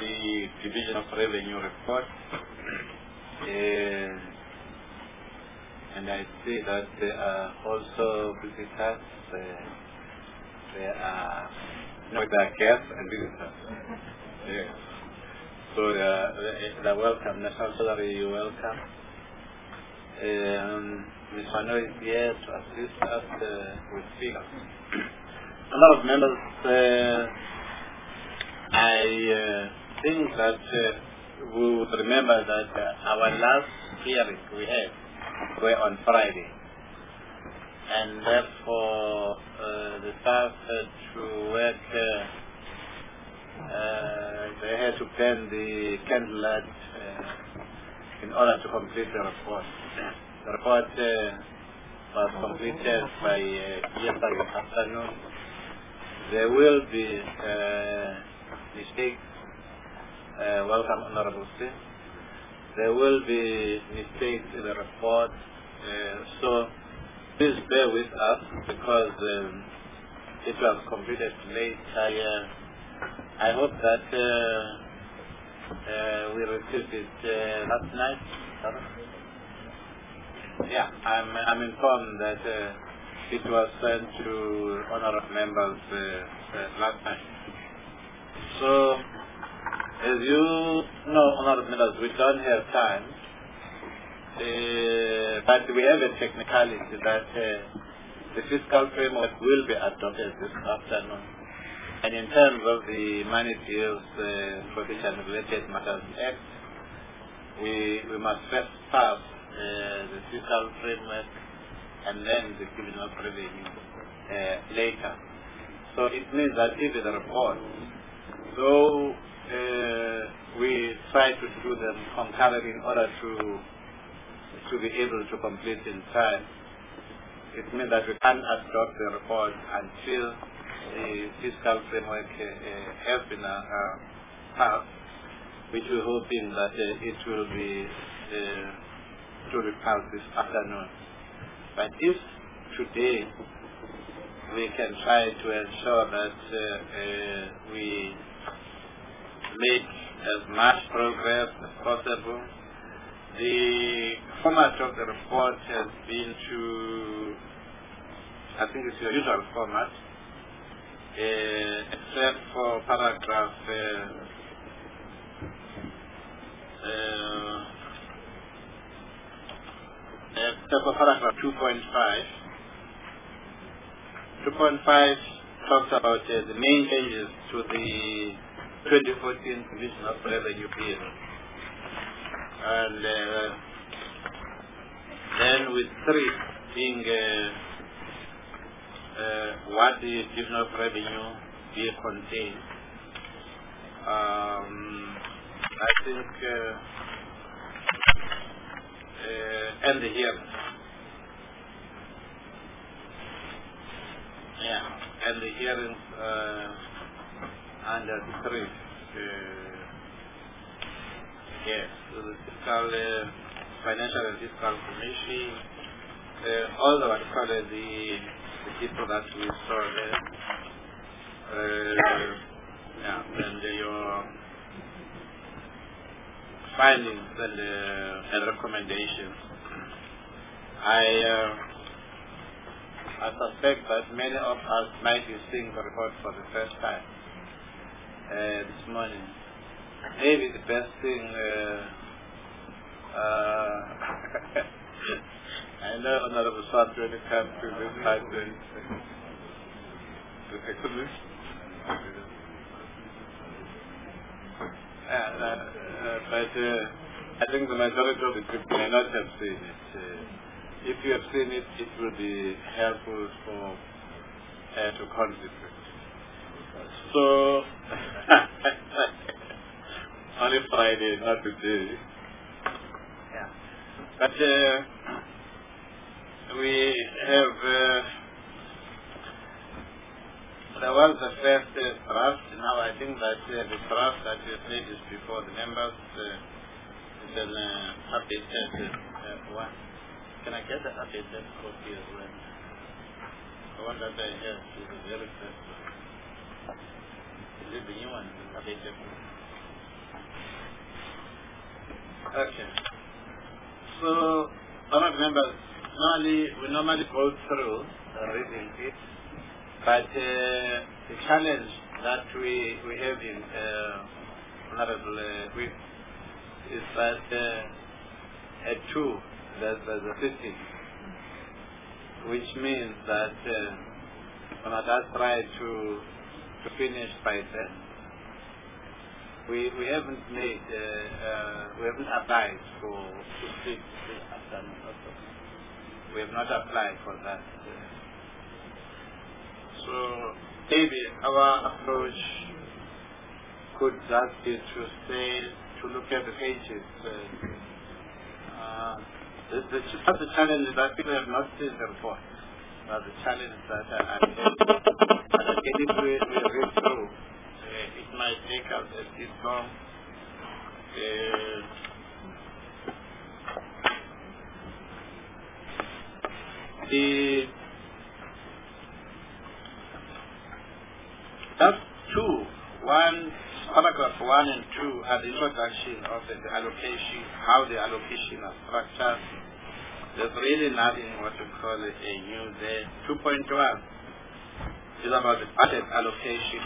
the Division of Revenue report. And I see that there are also visitors. There are guests and visitors. Yes. So they're welcome. National Salary, you're welcome. Ms. Fano is here to assist us with figures. A lot of members, I think that we would remember that our last hearing we had were on Friday. And therefore, the staff had to work, they had to burn the candlelight in order to complete the report. The report was completed by yesterday afternoon. There will be mistakes. Welcome, Honorable Singh. There will be mistakes in the report. So please bear with us because it was completed late. I hope that we received it last night. Yeah, I'm informed that it was sent to honorable members last night. So, as you know, honorable members, we don't have time, but we have a technicality that the fiscal framework will be adopted this afternoon. And in terms of the Money Bills Provision Related Matters Act, we must first pass the fiscal framework and then the division of revenue later. So it means that even the report, though we try to do them concurrently in order to be able to complete in time, it means that we can't adopt the report until the fiscal framework has been passed, which we're hoping that it will be passed this afternoon. But if today we can try to ensure that we make as much progress as possible, the format of the report has been to, I think it's your usual format, except for paragraph paragraph 2.5. 2.5 talks about the main changes to the 2014 Division of Revenue Bill. And then with 3 being what the Division of Revenue Bill contains. I think and the hearings. Yeah, and the hearings under 3. Yes, so the fiscal, financial and fiscal commission, all the what call the people that we saw there. Yeah, and your findings and recommendations. I suspect that many of us might be seeing the report for the first time this morning. Maybe the best thing, I know Honorable Swat when it comes to this type of but I think the majority of the people may not have seen it. If you have seen it, it will be helpful for to concentrate. So, only Friday, not today. Yeah. But we have, there was the first draft. Now I think that the draft that we have made is before the members is an updated one. Can I get the updated copy as well? The one that I have is the very first one. Is it the new one? Updated one? Okay. So, honourable members, we normally go through reading it, but the challenge that we have in Honourable Whip is that at 2 there's a sitting, which means that we must try to finish by then. We haven't made we haven't applied to speak this afternoon also. We have not applied for that. So maybe our approach could just be to look at the pages. The challenge is that people have not seen the report. The challenge that I get it, we read through. It might take us a bit long. That's paragraph 1 and 2 are the introduction of the allocation, how the allocation is structured. There's really nothing what we call it a new there. 2.1 is about the budget allocation.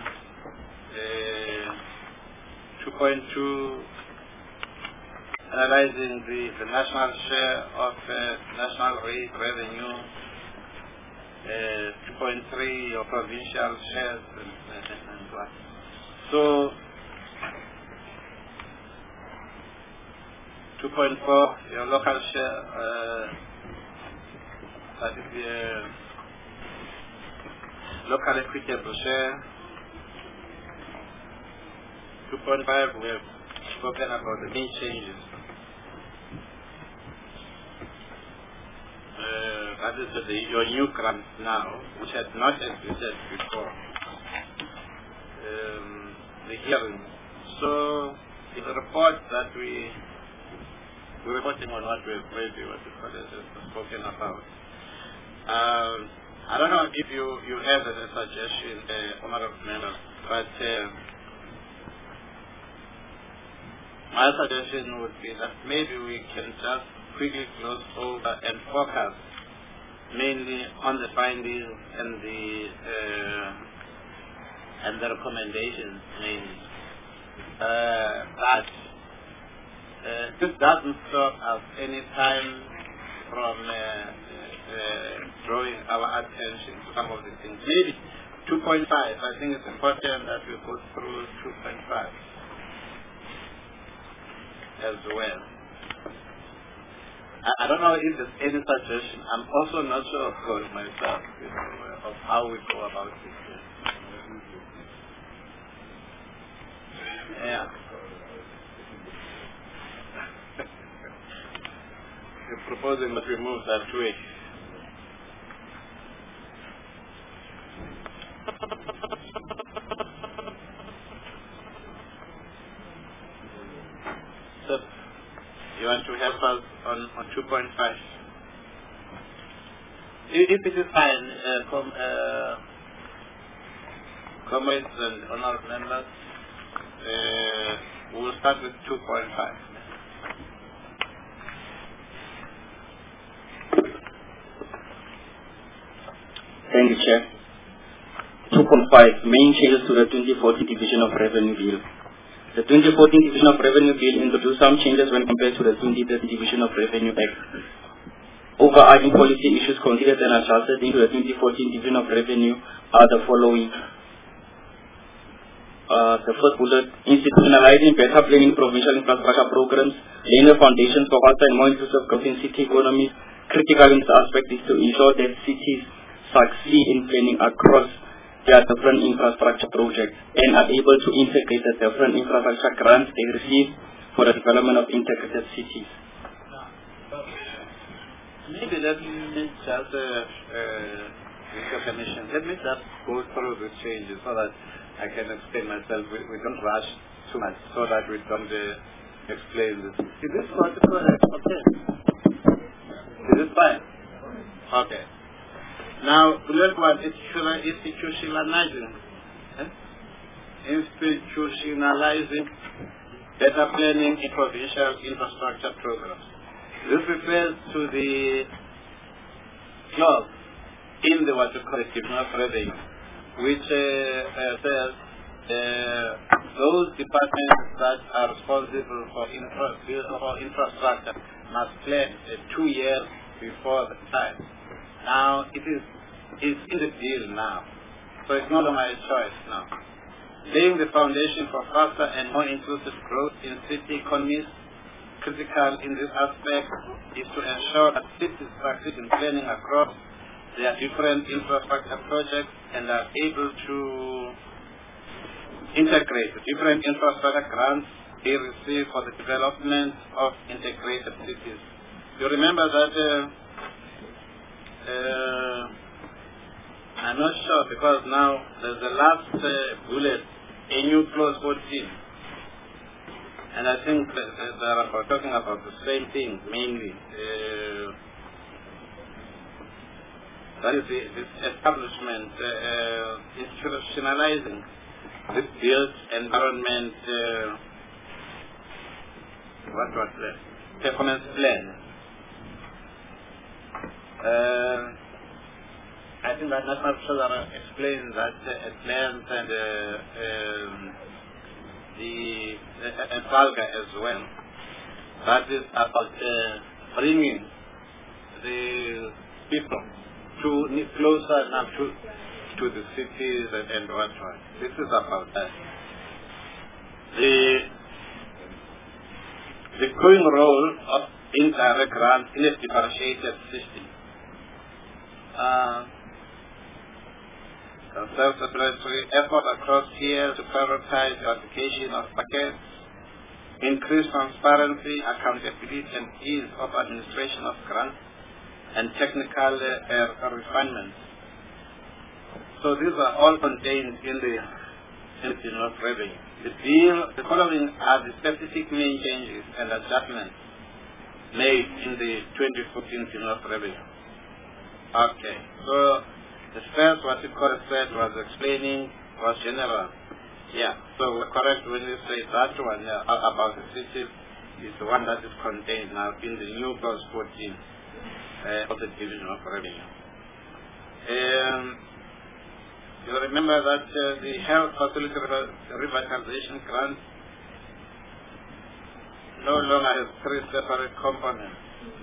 2.2 analyzing the national share of national rate revenue. 2.3 your provincial shares and what. So 2.4 your local share, that is the local equitable share. 2.5 we have spoken about the main changes. That is your new grants now, which had not existed before. The hearing. So it's a report that we're reporting on what we've already spoken about. I don't know if you have a suggestion, honourable members, but my suggestion would be that maybe we can just quickly close over and focus mainly on the findings and the recommendations mainly. But this doesn't stop us any time from drawing our attention to some of the things. Maybe 2.5, I think it's important that we go through 2.5 as well. I don't know if there's any suggestion. I'm also not sure, of course, myself, of how we go about this. Yeah. You're proposing that we move that way. So, you want to help us on 2.5? If it is fine, comments and honourable members, we'll start with 2.5. Thank you, Chair. 2.5, main changes to the 2014 Division of Revenue Bill. The 2014 Division of Revenue Bill introduced some changes when compared to the 2013 Division of Revenue Act. Overarching policy issues considered and adjusted into the 2014 Division of Revenue are the following. The first bullet, institutionalizing better planning provincial infrastructure programs, laying the foundations for faster and more inclusive growth in city economies. Critical in this aspect is to ensure that cities succeed in planning across their different infrastructure projects and are able to integrate the different infrastructure grants they receive for the development of integrated cities. Maybe let me just, Mr. Commission, let me just go through the changes so that I can explain myself. We don't rush too much so that we don't explain this. Is this correct? Okay. Is this fine? Okay. Now, bullet 1, institutionalizing better planning in provincial infrastructure programs. This refers to the clause in the what you call Division of Revenue, which says those departments that are responsible for infrastructure must plan 2 years before the time. Now it's in the deal now, so it's no longer a choice now. Laying the foundation for faster and more inclusive growth in city economies. Critical in this aspect is to ensure that cities succeed in planning across their different infrastructure projects and are able to integrate different infrastructure grants they receive for the development of integrated cities. You remember that I'm not sure because now the last bullet, a new clause 14. And I think they are talking about the same thing mainly. That is this establishment, institutionalizing this built environment, performance plan. I think that National Treasurer explained that plans and FALGA as well. That is about bringing the people closer now to the cities and whatnot. This is about that. The growing role of indirect grants in a differentiated system. Self-explanatory effort across tiers to prioritize the application of packets, increase transparency, accountability, and ease of administration of grants, and technical refinements. So these are all contained in the Division of Revenue. The following are the specific main changes and adjustments made in the 2014 Division of Revenue. Okay, so the first, what you said was explaining, was general. Yeah, so we're correct when you say that one about the cities is the one that is contained now in the new clause 14 of the Division of Revenue. You remember that the health facility revitalization grant no longer has 3 separate components.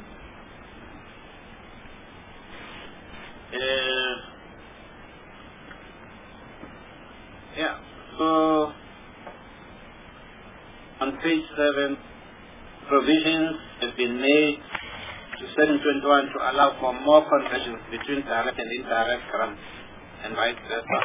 Yeah, so on page 7, provisions have been made to Section 21 to allow for more conversions between direct and indirect grants and vice versa.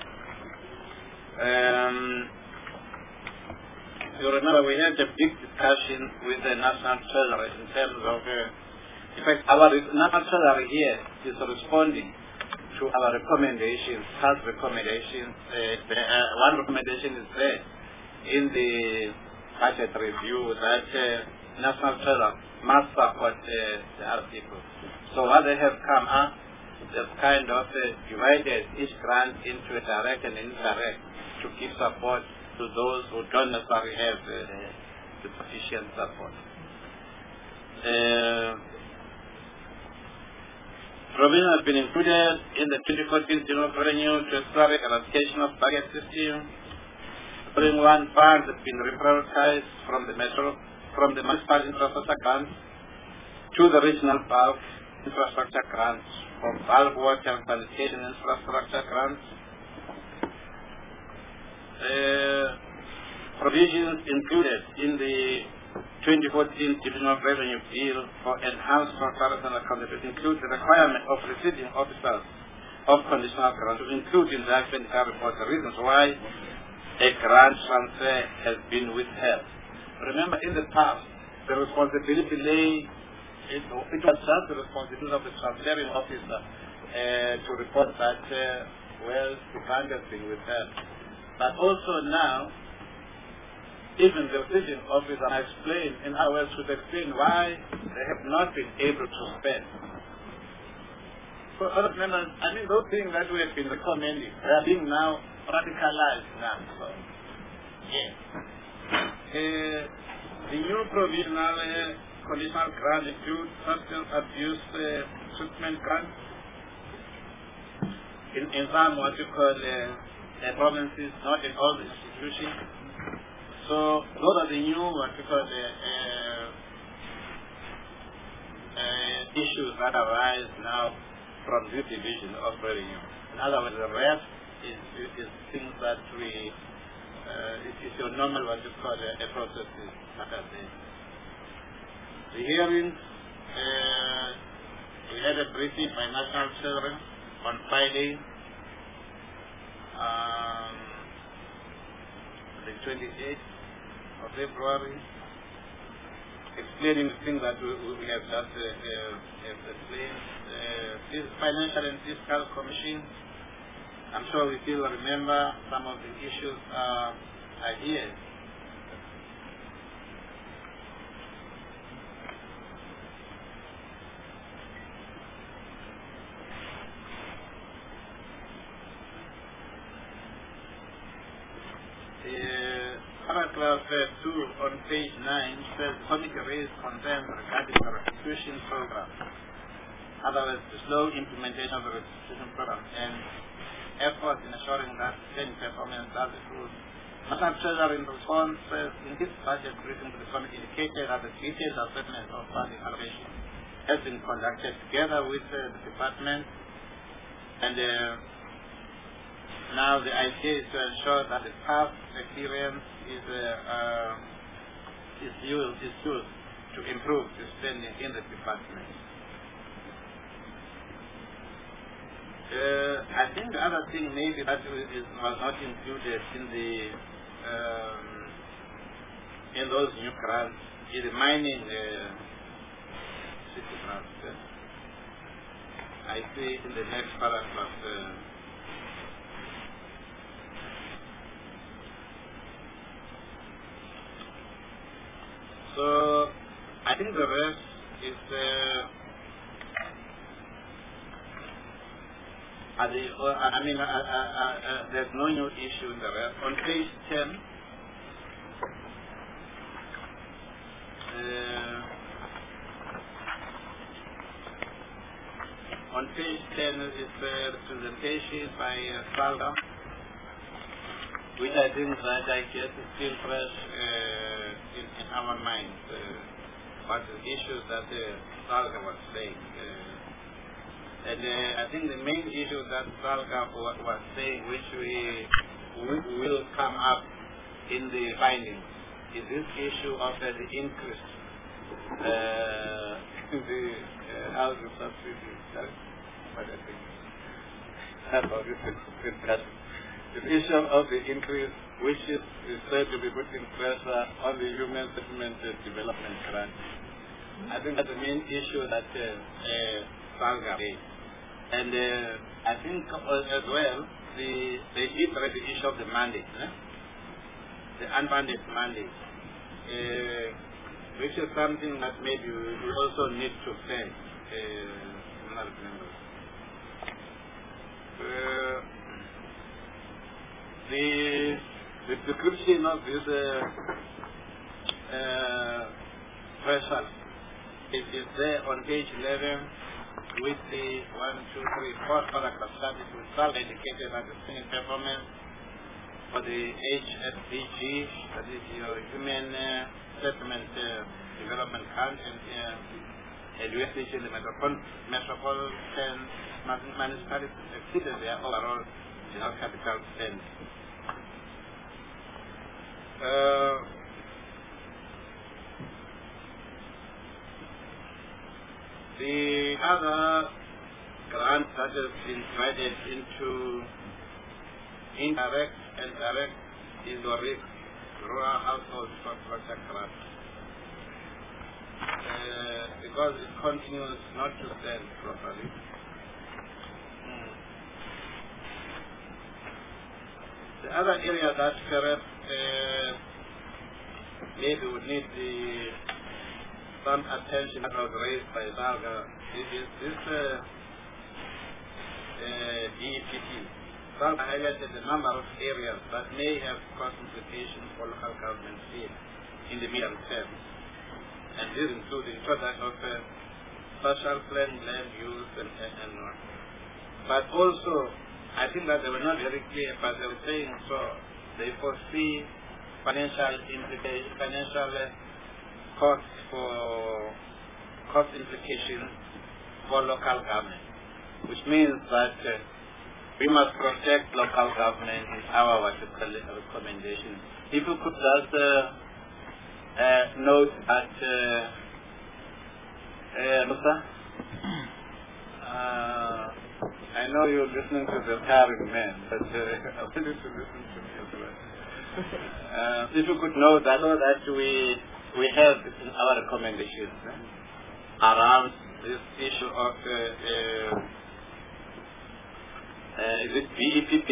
You remember we had a big discussion with the National Treasury in terms of, in fact, our National Treasury here is responding to our recommendations, past recommendations. One recommendation is there in the budget review that National Treasury must support the article. So what they have come up, they've kind of divided each grant into a direct and indirect to give support to those who don't necessarily have the sufficient support. Provision has been included in the 2014 General Revenue to establish an allocation of budget system. Spring 1 funds have been reprioritized from the municipal infrastructure grants to the regional bulk infrastructure grants, from bulk water and sanitation infrastructure grants. Provisions included in the 2014 Division of Revenue Bill for enhanced transparency and accountability include the requirement of receiving officers of conditional grants to include in the expenditure report the reasons why a grant transfer has been withheld. Remember, in the past, the responsibility it was just the responsibility of the transferring officer to report that, the grant has been withheld. But also now, even the receiving officer has explained in our words to explain why they have not been able to spend. So other members, I mean, those things that we have been recommending, they are being now radicalized now. So, yes. The new provisional conditional grant includes substance abuse treatment grants in some what you call provinces, not in all the institutions. So those are the new what you call issues that arise now from this division of revenue. In other words, the rest is things that we it's your normal what you call a process that are there. The hearings, we had a briefing by National Children on Friday, the 28th of February, explaining the things that we have just explained. This Financial and Fiscal Commission, I'm sure we still remember some of the issues are here. Paragraph 2 on page 9 says the committee raised concerns regarding the restitution program. In other words, the slow implementation of the restitution program and efforts in assuring that steady performance does improve. National Treasurer in response in his budget briefing to the committee indicated that the detailed assessment of funding allocation has been conducted together with the department, and now the idea is to ensure that the past experience is used to improve the spending in the department. I think the other thing maybe that was not included in those new grants is the mining city grants. I see in the next paragraph. So I think the rest is there's no new issue in the rest. On page 10, is a presentation by SALGA, which I think that I guess is still fresh in our minds. What the issues that SALGA was saying. And I think the main issue that SALGA was saying, which we will come up in the findings, is this issue of the increase in the housing subsidy. What I think. That's all this discussion. The issue of the increase, which is said to be putting pressure on the human settlement development grant. I think that's the main issue that SALGA made. And I think as well, they did raise the issue of the mandate, the unfunded mandate, which is something that maybe we also need to say. I'm not remembering. The description of this pressure is there on page 11 with the 4 paragraph studies with SALGA indicated that the spending performance for the HSDG, that is your Human Settlement Development Grant, and USDG in the metropolitan municipalities exceeded their overall general capital spend. The other grants that have been divided into indirect and direct is the rural household infrastructure grant. Because it continues not to spend properly. The other area that perhaps maybe would need some attention that was raised by SALGA is this DEPT, SALGA highlighted a number of areas that may have cost implications for local governments here in the medium term. And these include the introduction of social planned land use and what. But also, I think that they were not very clear, but they were saying so they foresee financial implications, cost implications for local government, which means that we must protect local government in our recommendation. If you could just note that, Musa, I know you're listening to the tiring man, but I want you to listen to me as well. If you could note that, we have in our recommendations around this issue of is it BEPP?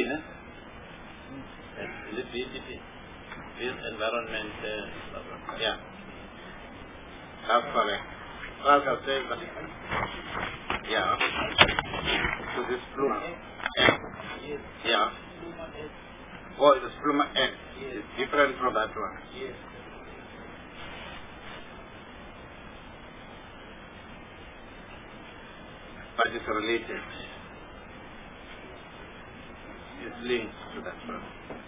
Is it BEPP? This environment, yeah. That's correct. Like I said, yeah. So this Pluma X, yeah. Oh, this Pluma X is different from that one. Yes. But it's related. It's linked to that one.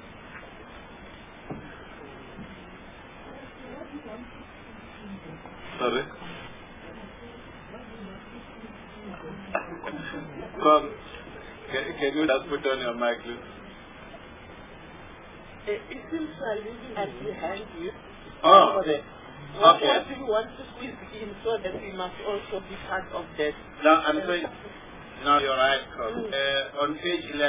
Sorry? Can you just put on your mic, please? It seems like looking at behind you. Oh, okay. What do you want to squeeze in so that we must also be part of that? No, I'm saying, no, you're right, on page 11,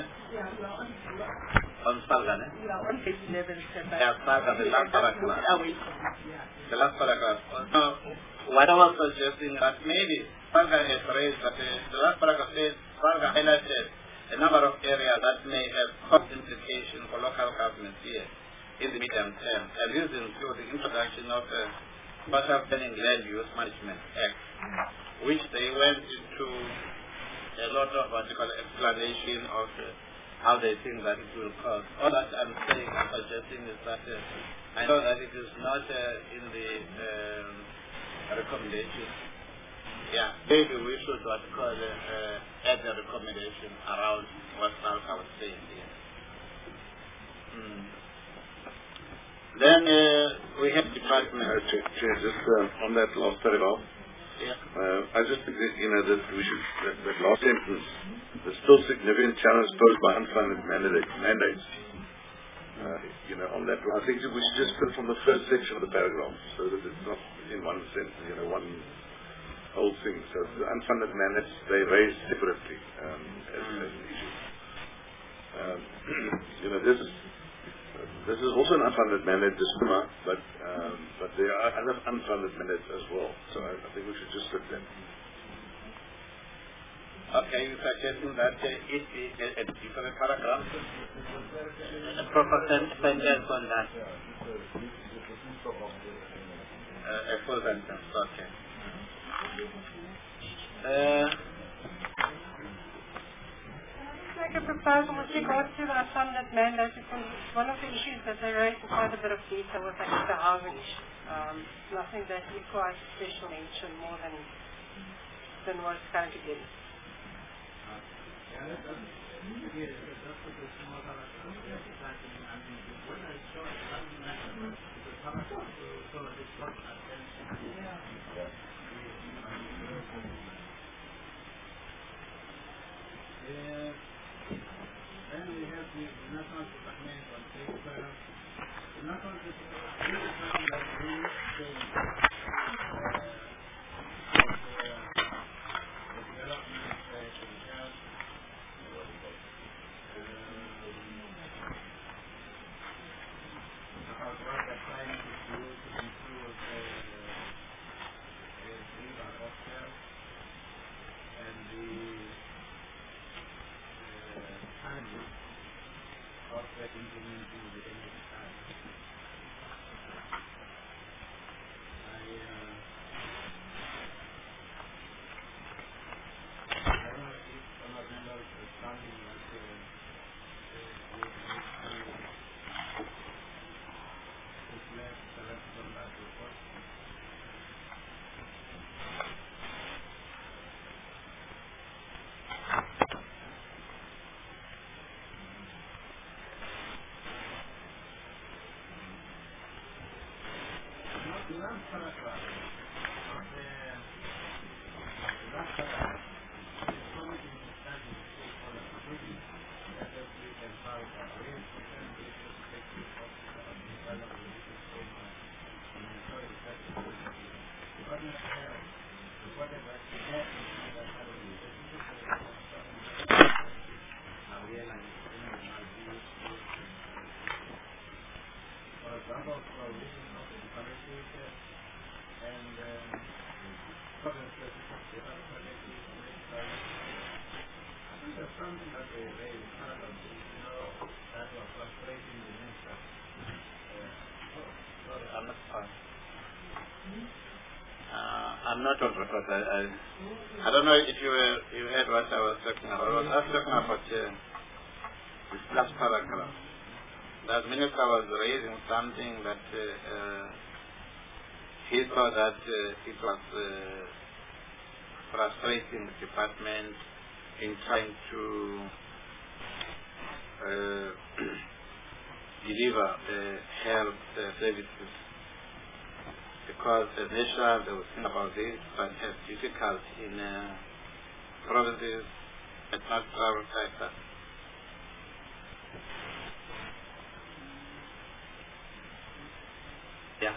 on SALGA, We are on page 11, yeah, SALGA, the last paragraph. The last paragraph. What I was suggesting that maybe SALGA has raised that the last paragraph says SALGA highlighted a number of areas that may have cost implications for local governments here in the medium term. And these include the introduction of the Social Planning Land Use Management Act, which they went into a lot of explanation of how they think that it will cost. All that I'm suggesting is that I know that it is not in the recommendation. Yeah, maybe we should add a recommendation around what SALGA was saying here. Then we have department. Just on that last paragraph. Yeah. I just think that, that we should, that last sentence, there's still significant challenges posed by unfunded mandates. On that, I think we should just put from the first section of the paragraph so that it's not in one sentence, one whole thing. So the unfunded mandates, they raised separately as an issue. This is also an unfunded mandate, this SUMA, but there are other unfunded mandates as well. So I think we should just put them. Okay, you're suggesting that it be a different paragraph? A proper sentence on that? A full sentence, okay. Make a proposal with regard to the unfunded mandate, because one of the issues that they raised in quite a bit of detail was actually the housing issue. Nothing that requires special mention more than what it's currently getting. Then we have the national department on paper. The national department I'm not on record. I don't know if you heard what I was talking about. I was talking about this last paragraph. That minister was raising something that he thought that it was frustrating the department in trying to deliver health services, because the nation, they will think about this, but have difficulty in provinces that not prioritize that. Yeah.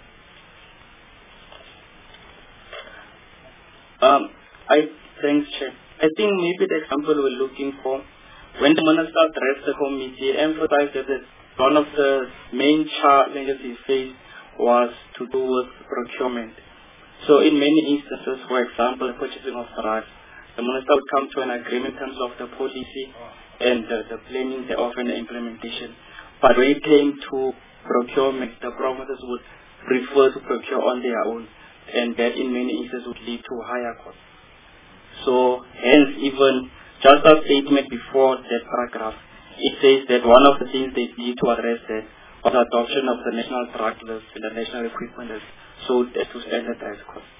Thanks, Chair. I think maybe the example we're looking for, when the minister addressed the committee, emphasized that one of the main challenges he faced was to do with procurement. So in many instances, for example, purchasing of drugs, the minister would come to an agreement in terms of the policy and the planning thereof and the implementation. But when it came to procurement, the provinces would prefer to procure on their own, and that in many instances would lead to higher costs. So hence, even just a statement before that paragraph, it says that one of the things they need to address that was adoption of the national drug list and the national equipment list, so as to standardize costs.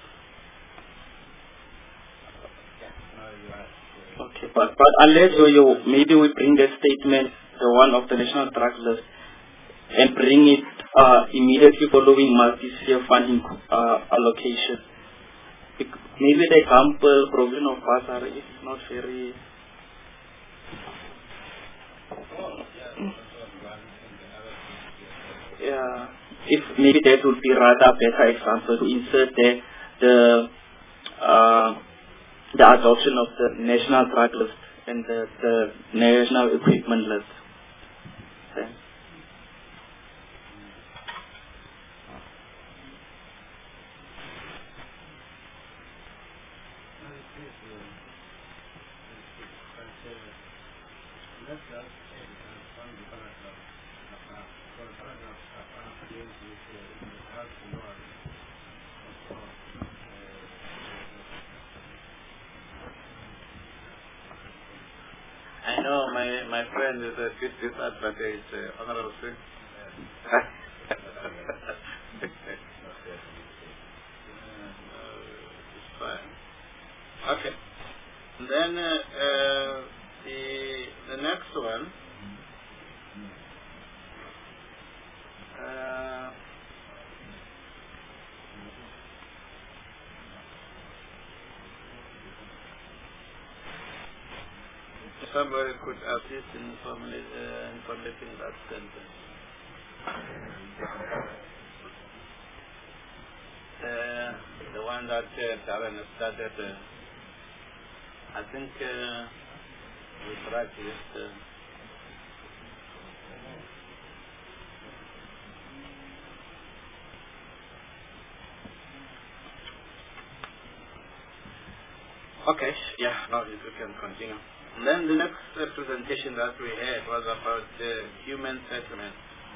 Okay, but unless maybe we bring that statement, the one of the national drug list, and bring it immediately following multi-sphere funding allocation. Maybe the example provision of bursary is not very. Yeah, if maybe that would be rather better example to insert the adoption of the national drug list and the national equipment list. Thanks. I know my friend is a bit disadvantaged, Honorable Singh. It's fine. Okay. Then the next one. Somebody could assist in formulating that sentence. The one that Darren started, I think we practiced. Okay, yeah, now we can continue. And then the next presentation that we had was about human settlement.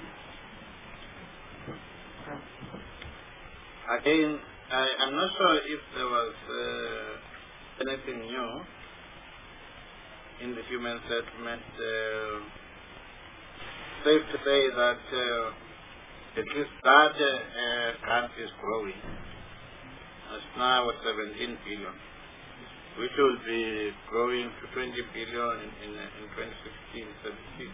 Again, I'm not sure if there was anything new in the human settlement. Safe to say that at least that grant is growing. It's now at 17 billion. Which will be growing to 20 billion in 2016-17.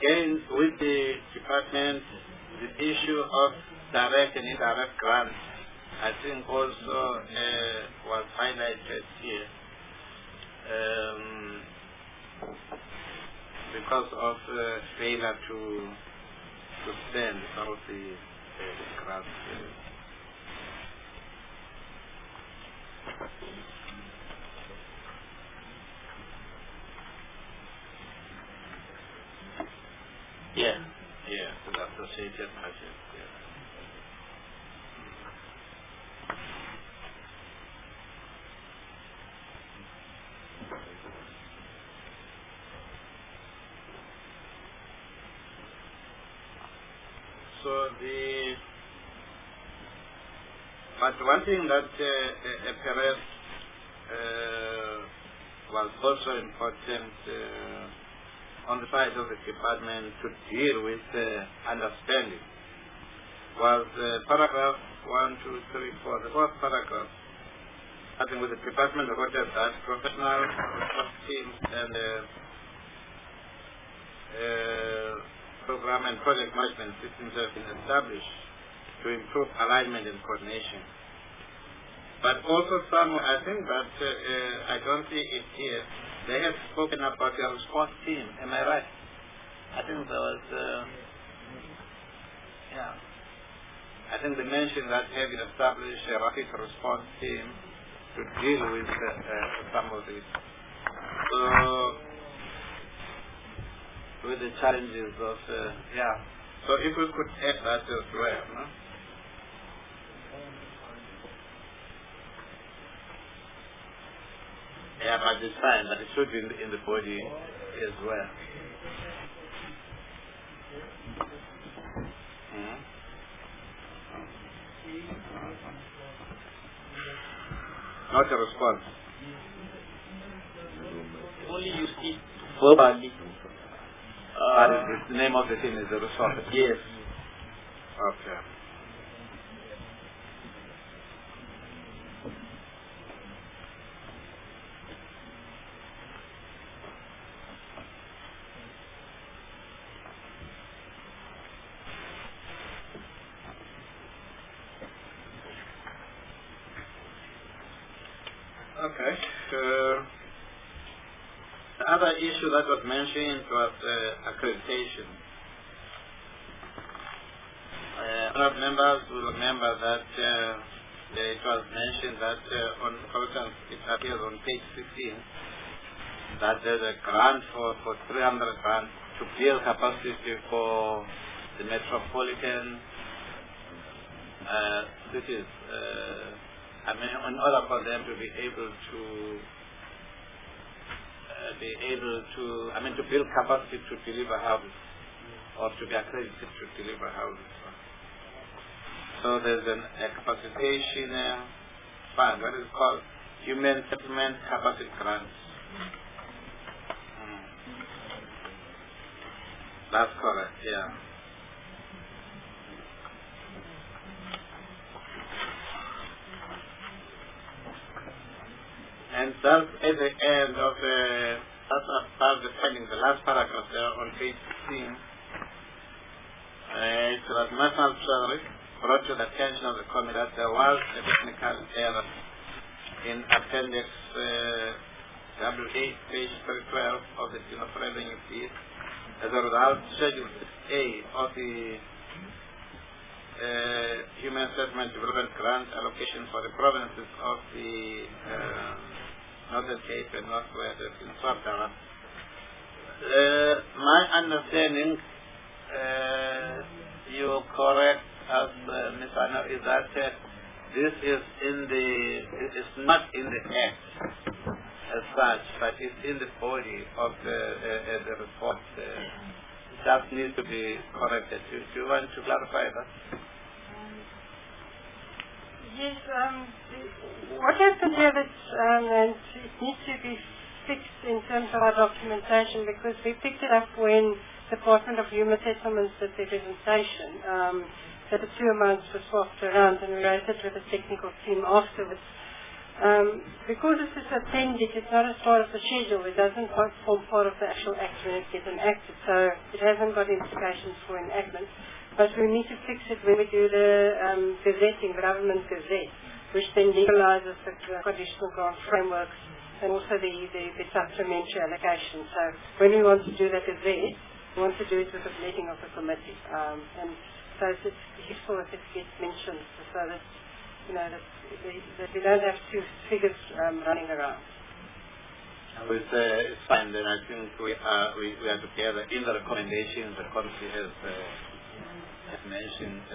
again, with the department, the issue of direct and indirect grants, I think also was highlighted here because of failure to spend some of the grants. Yeah, the associated budget. Yeah. But one thing that perhaps was also important on the side of the department to deal with understanding was paragraph 1, 2, 3, 4, the fourth paragraph. I think with the department reported that professional teams and program and project management systems have been established to improve alignment and coordination. But also I think that I don't see it here. They have spoken about their response team. Am I right? I think there was, I think they mentioned that having established a rapid response team to deal with some of these. So, with the challenges of, So if we could add that as well, no? Yeah, but it's fine, but it should be in the body as well. Not a response. Only you see verbally. The name of the thing is the response. Yes. Okay. Okay. The other issue that was mentioned was accreditation. Honourable members will remember that it was mentioned that for instance, it appears on page 16 that there's a grant for 300 grants to build capacity for the metropolitan cities. In order for them to be able to build capacity to deliver houses or to be accredited to deliver houses. So there's a capacitation fund, what is called Human Settlement Capacity Grants. That's correct, yeah. And that's at the end of that's part of the finding, the last paragraph there on page 16. It was National Treasury brought to the attention of the committee that there was a technical error in appendix W8, page 312 of the Bill of Revenue Fees. As a result, Schedule 6A of the Human Settlement Development Grant allocation for the provinces of the Northern Cape and Northwest has been swapped around. My understanding, you correct us, Ms. Anna, is that this is it's not in the Act as such, but it's in the body of the report. That needs to be corrected. Do you want to clarify that? Yes, what happened here is, and it needs to be fixed in terms of our documentation, because we picked it up when the Department of Human Settlements did their presentation, that the two amounts were swapped around, and we raised it with the technical team afterwards. Because this is appended, it's not as part of the schedule. It doesn't form part of the actual act when it gets enacted, so it hasn't got implications for enactment. But we need to fix it when we do the gazetting, the government gazette, which then legalizes the conditional grant frameworks and also the supplementary allocation. So when we want to do the gazette, we want to do it with the meeting of the committee. And so it's useful if it gets mentioned so that, that we don't have two figures running around. It's fine. Then I think we are together in the recommendations the committee has mentioned.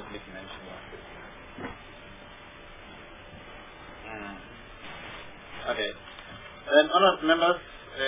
Okay. Then, honored members,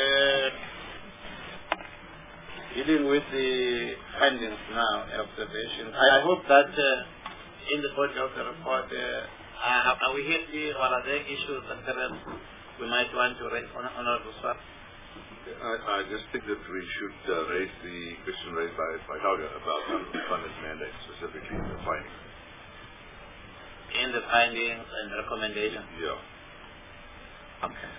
dealing with the findings now, observations. I hope that in the body of the report, are we happy, or are there issues that perhaps we might want to raise, Honorable Swart? I just think that we should raise the question raised by Claudia about unfunded mandates, specifically in the findings. In the findings and recommendations? Yeah. Okay.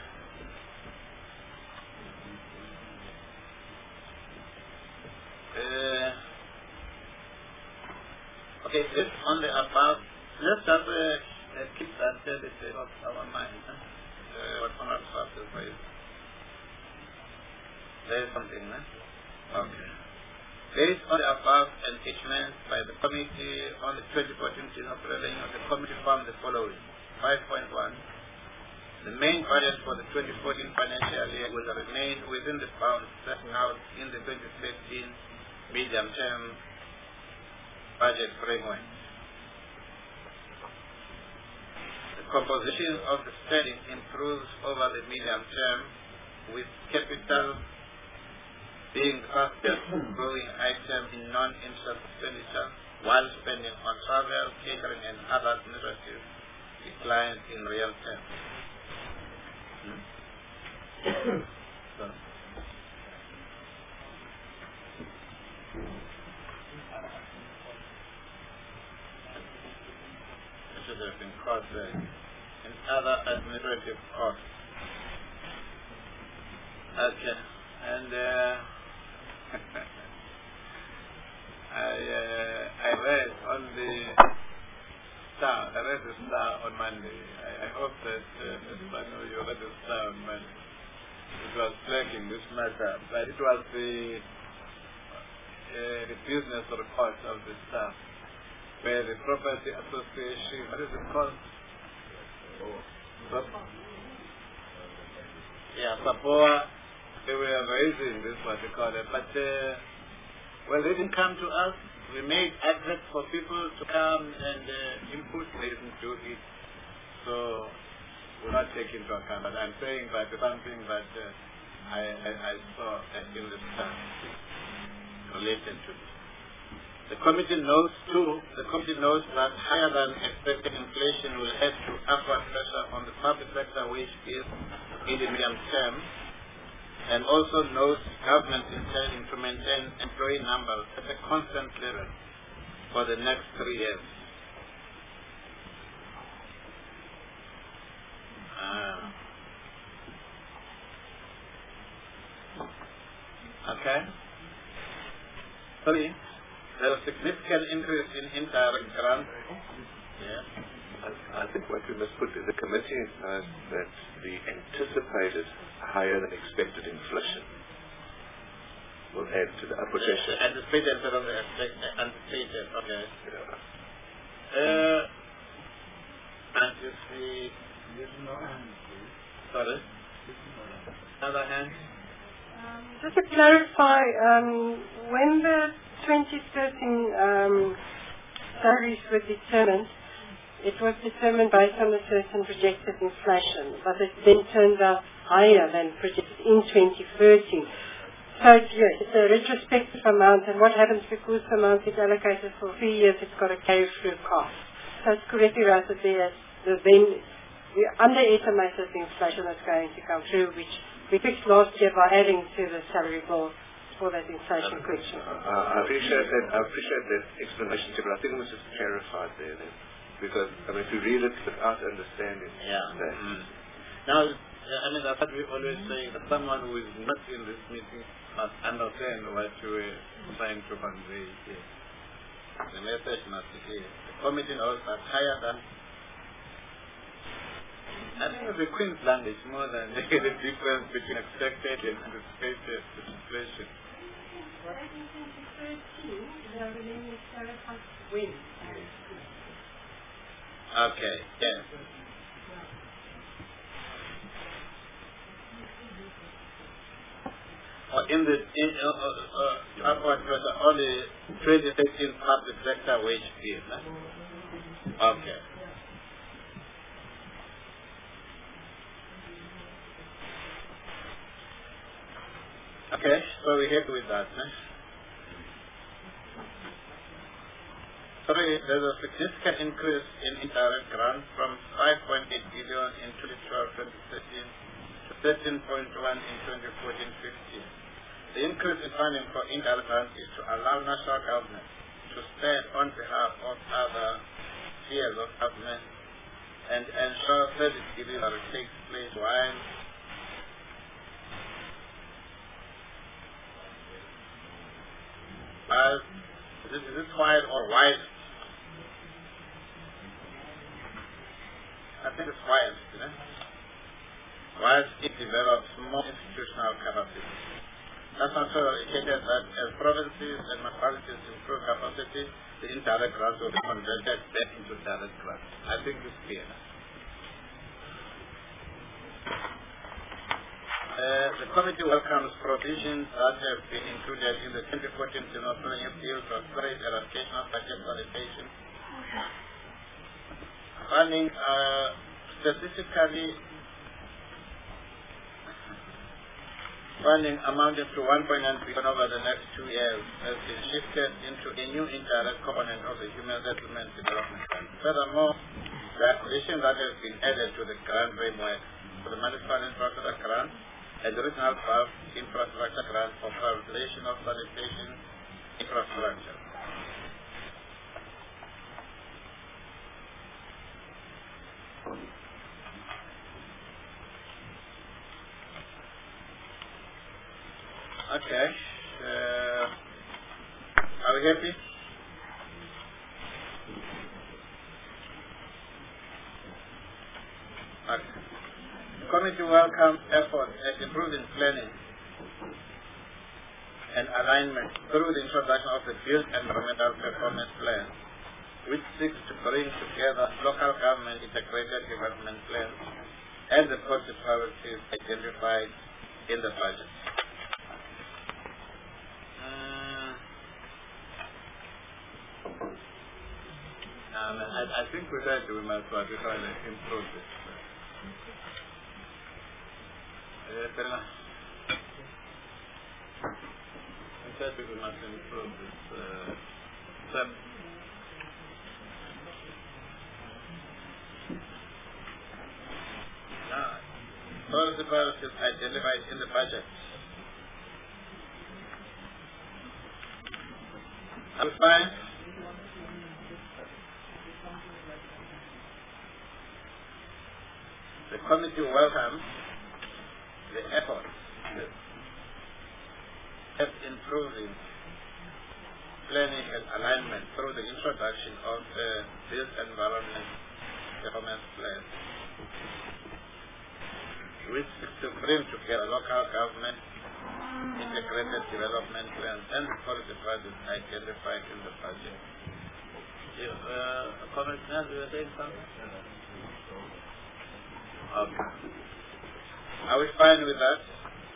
Okay, just on the above, let's just keep that at the tip of our mind. What Honorable Swart is raised. There is something, Okay. Based on the above engagement by the committee on the 2014 General Revenue, the committee found the following. 5.1. The main budget for the 2014 financial year will remain within the bounds set out in the 2013 medium-term budget framework. The composition of the spending improves over the medium term, with capital being the fastest growing item in non-interest expenditure, while spending on travel, catering, and other administrative declines in real terms. It should have been cost and other administrative costs. Okay, and I read on the Star. I read the Star on Monday. I hope that Ms. Manu, you read the Star on Monday. It was flagging this matter, but it was the business report of the Star, where the Property Association, what is it called? SAPOA, they were raising this, what they call it, but well, they didn't come to us. We made adverts for people to come and input. They didn't do it, so we'll not take into account. But I'm saying that something that I saw in the Star related to this. The committee notes that higher than expected inflation will add to upward pressure on the public sector wage bill in the medium term, and also notes government intending to maintain employee numbers at a constant level for the next 3 years. Okay. 3. There is a significant increase in indirect grants. I think what we must put in the committee is that the anticipated higher than expected inflation will add to the upward pressure. Anticipated, okay. Sorry? Another hand? Just to clarify, when the 2013 salaries were determined, it was determined based on a certain projected inflation, but it then turned out higher than projected in 2013. So it's a retrospective amount, and what happens because the amount is allocated for 3 years, it's got a carry-through cost. So it's correctly right that we underestimated the inflation that's going to come through, which we fixed last year by adding to the salary bill for that inflation question. I appreciate that explanation, but I think we should clarify there then. Because, if you read it without understanding that, Now, I mean, that's what we always say, that someone who is not in this meeting must understand what you were trying to convey here. The message must be clear. The committee knows that higher than, I think the Queen's language more than the difference between expected and anticipated inflation. What I think in 2013, the remaining tariff has win. Okay, yes. In the only 2013 public sector wage bill. Okay. Okay, so we're happy with that. Sorry, there's a significant increase in indirect grants from 5.8 billion in 2012-2013 to 13.1 in 2014-15. The increase in funding for indirect grants is to allow national government to spend on behalf of other tiers of government and ensure service delivery takes place while is this while or while? I think it's while, whilst it develops more institutional capacity. That's also indicated that as provinces and municipalities improve capacity, the indirect grants will be converted back into direct grants. I think this is clear. The committee welcomes provisions that have been included in the 2014 General Bill to accelerate eradication of budget validation. Funding specifically funding amounted to 1.9 billion over the next 2 years has been shifted into a new indirect component of the Human Settlement Development Fund. Furthermore, the acquisition that has been added to the grant framework for the municipal infrastructure grant and the regional park infrastructure grant for privatization of sanitation infrastructure. Okay. Are we happy? Okay. The committee welcomes efforts at improving planning and alignment through the introduction of the Built Environmental Performance Plan, which seeks to bring together local government integrated development plans and the policy priorities identified in the budget. I think with that we must try to improve this. I said we must improve this. Policy priorities identified in the budget. Are we fine? The committee welcomes the efforts at improving planning and alignment through the introduction of the Built Environment Performance Plan, which is to bring together local government integrated development plans and the policy projects identified in the budget. Commissioner, you were saying something? Okay. Are we fine with that?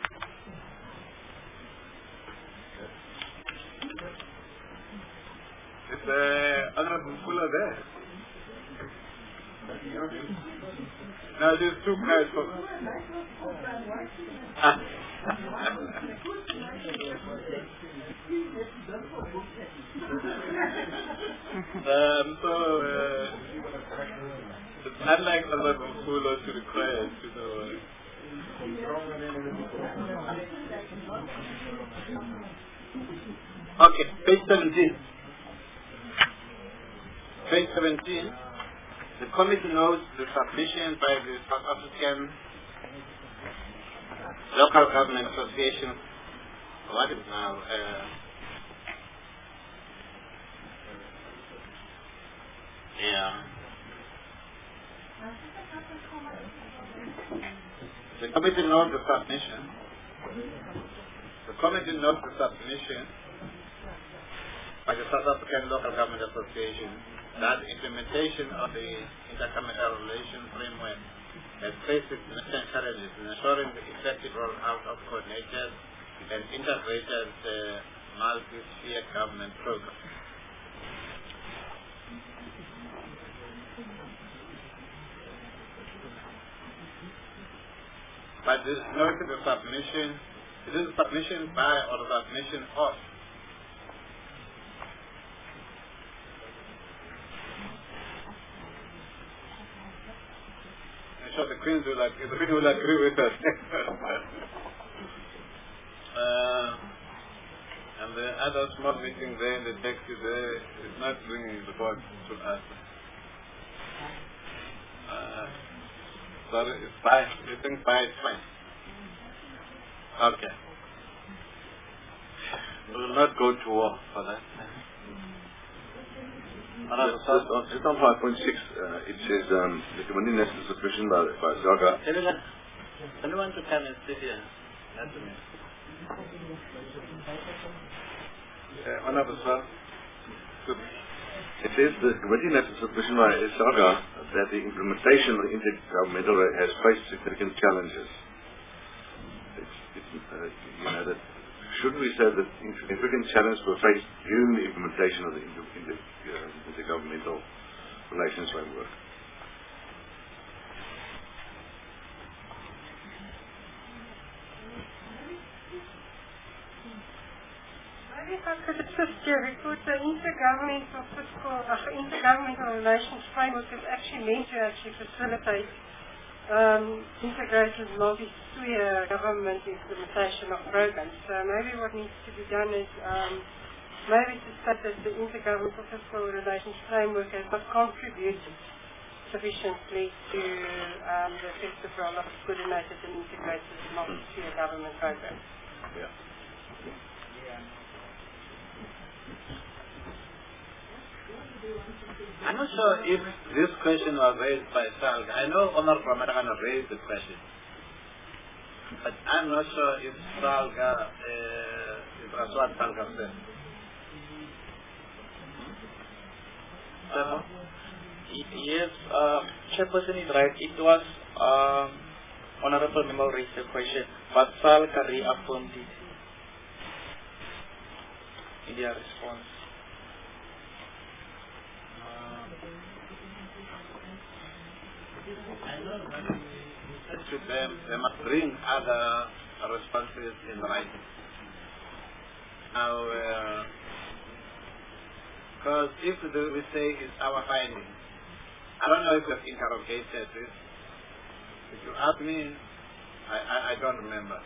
Is Honorable Fuller there? Now there's two guys for... it's unlike Honorable Fuller to require to know. Okay, page 17. Page 17. The committee notes the submission by the South African local government associations. What is now? The committee notes the submission. The committee notes the submission by the South African Local Government Association that implementation of the intergovernmental relations framework has faced significant challenges in ensuring the effective rollout of coordinated and integrated multi-sphere government programs. But this is not the submission. It is a submission by or a submission of. I'm sure the Queen will agree with us. And the other small meeting there in the taxi there is not bringing the report to us. Sorry, it's fine. You think fine, it's fine. Okay. We will not go to war for that. Just on 5.6, it says the committee national submission by Zaga. Anyone to come and sit here? That's me. Honorable Sir. It says the committee national submission by Zaga that the implementation of the intergovernmental has faced significant challenges. That should we say that significant challenges were faced during the implementation of the intergovernmental relations framework? Maybe if I could assist you, because the intergovernmental relations framework is actually meant to facilitate integrated multi-sphere government implementation of programs. So maybe what needs to be done is maybe to state that the intergovernmental fiscal relations framework has not contributed sufficiently to the effective role of coordinated and integrated multi-sphere government programs. Yeah. I'm not sure if this question was raised by Salga. I know Honorable Ramadhan raised the question, but I'm not sure if Salga was what Salga said. Yes, Chairperson is right. It was Honorable Member raised the question, but Salga reaffirmed it in their response. They must bring other responses in writing. Now, because if we say it's our finding, I don't know if we have interrogated this. If you ask me, I don't remember.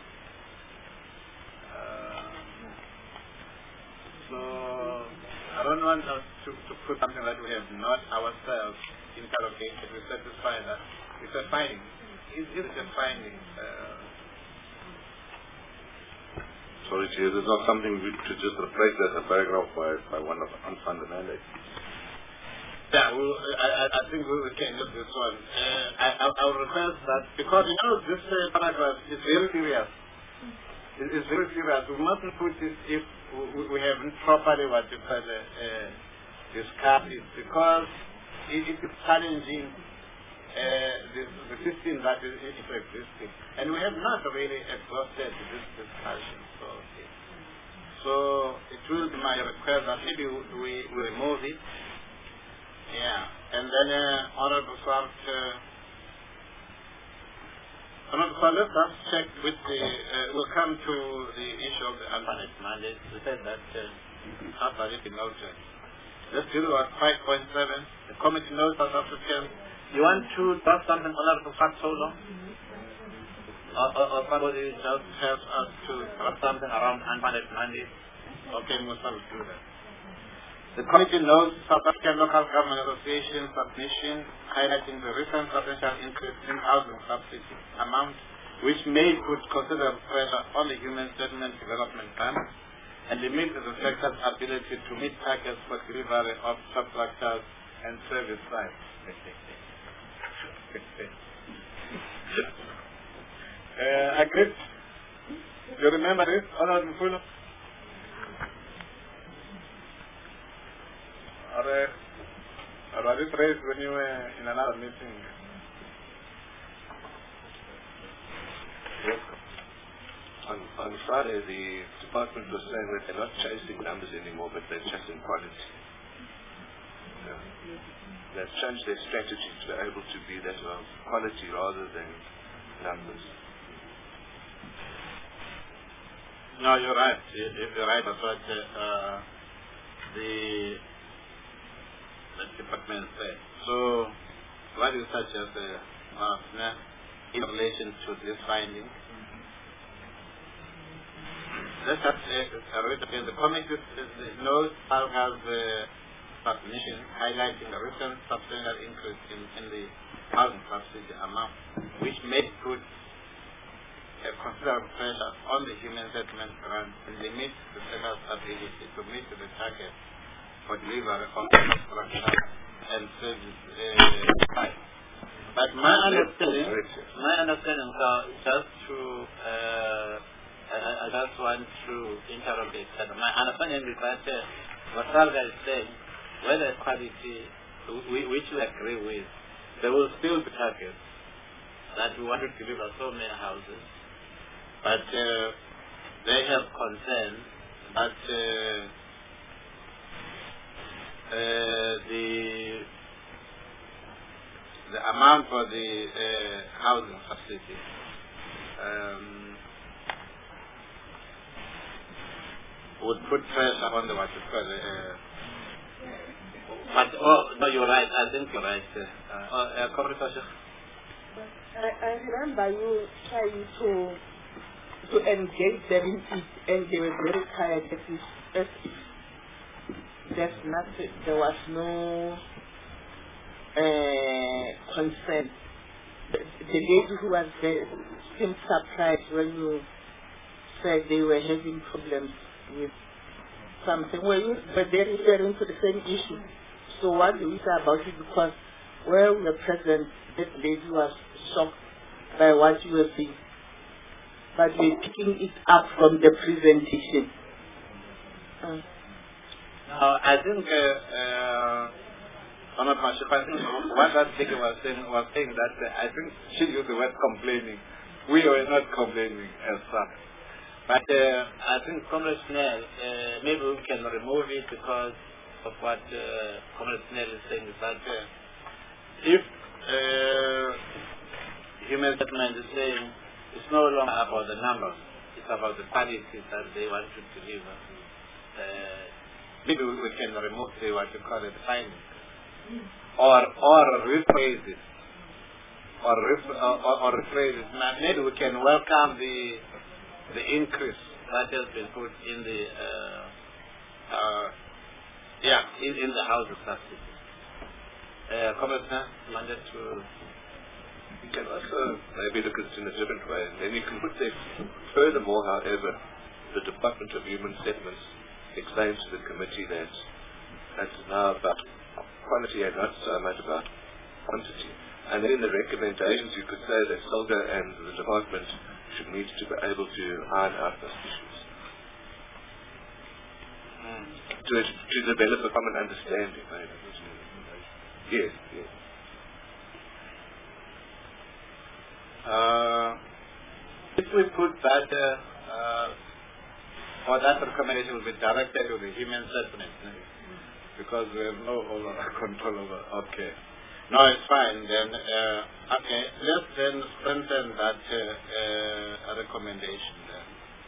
So, I don't want us to put something that we have not ourselves interrogated. We satisfy that. It's a finding. It's a finding. Sorry, Chair, there's not something we should just replace that a paragraph by one of unfunded mandates. Yeah, I think we can do this one. I will request that, because this paragraph is very serious. It is very serious. We mustn't put it if we haven't properly discussed it, because it is challenging the system that is existing. And we have not really exhausted this discussion. So it will be my request that maybe we remove it. Yeah. And then Honorable Sir, let us check with we'll come to the issue of the unmanaged mandate. We said that after it been noted. Let's deal with 5.7. The committee knows South African. You want to talk something Honorable Sir solo? Or somebody just helps us to talk something around unmanaged mandate? Okay, Musa will do that. The committee knows South African Local Government Association submission highlighting the recent substantial increase in housing subsidy amount which may put considerable pressure on the Human Settlement Development Fund and limit the sector's ability to meet targets for delivery of substructures and service sites. Agreed? You remember this, Honorable Mfulo? Or was it raised when you were in another meeting? Yes. On Friday, the department was saying that they're not chasing numbers anymore, but they're chasing quality. They've changed their strategy to be able to be that of quality rather than numbers. No, you're right. You're right. That's what the department said. So, what you suggest in relation to this finding? Let's have read again. The committee notes how has submission highlighting a recent substantial increase in the housing subsidy amount, which may put a considerable pressure on the Human Settlement Fund and limit the sector's ability to meet the target for delivery of infrastructure and service sites. But my understanding, just to I just want to interrupt it. My understanding is that what Salga is saying, whether quality, which we agree with, there will still be targets that we want to deliver so many houses, but they have concern that the amount for the housing subsidy would put pressure on the what you call but no, you're right. I think you're right. I remember you trying to engage them in it, and they were very tired as if there's nothing, there was no concern. The lady who was there seemed surprised when you said they were having problems with something. Were they referring to the same issue? So what do we say about it? Because where we were present, that lady was shocked by what you were saying. But we're picking it up from the presentation. I think what that speaker was saying that I think she used the word complaining. We were not complaining as such. But I think Comrade Snell, maybe we can remove it because of what Comrade Snell is saying, is that if Human Settlement is saying it's no longer about the numbers, it's about the policies that they want to deliver, maybe we can remove what you call it, finding, or rephrase it, or rephrase it. Maybe we can welcome the increase that has been put in the in the housing subsidy. Commissioner, you wanted to. You can also maybe look at it in a different way. And then you can put there, furthermore, however, the Department of Human Settlements explains to the committee that it's now about quality and not so much about quantity. And then in the recommendations you could say that SOLGA and the department should meet to be able to iron out those issues. To develop a common understanding. Yes, yes. If we put that, or that recommendation will be directed to the Human Settlement, because we have no control over. Okay, no, it's fine. Then, okay, let's then strengthen that recommendation. Then.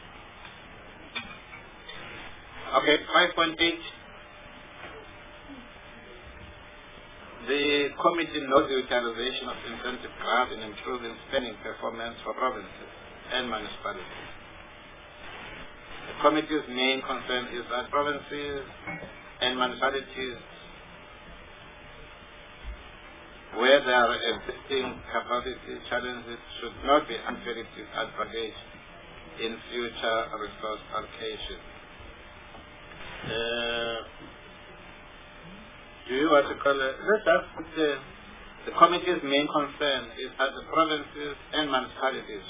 Okay, 5.8. The committee notes the utilization of incentive grants in improving spending performance for provinces and municipalities. The committee's main concern is that provinces and municipalities where there are existing capacity challenges should not be unfairly disadvantaged in future resource allocation. Do you want to call it? That's the committee's main concern is that the provinces and municipalities,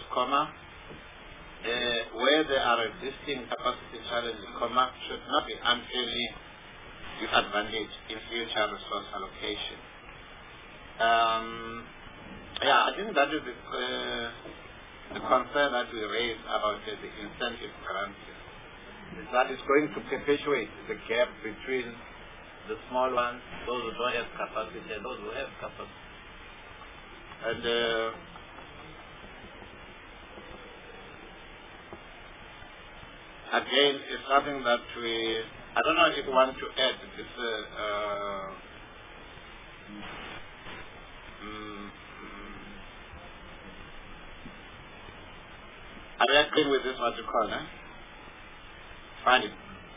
where there are existing capacity challenges, should not be unfairly disadvantaged in future resource allocation. I think that is the concern that we raise about the incentive grants. That is going to perpetuate the gap between the small ones, those who don't have capacity, and those who have capacity. And again, it's something that I don't know if you want to add this. Are you agreeing with this, what you call, Fine.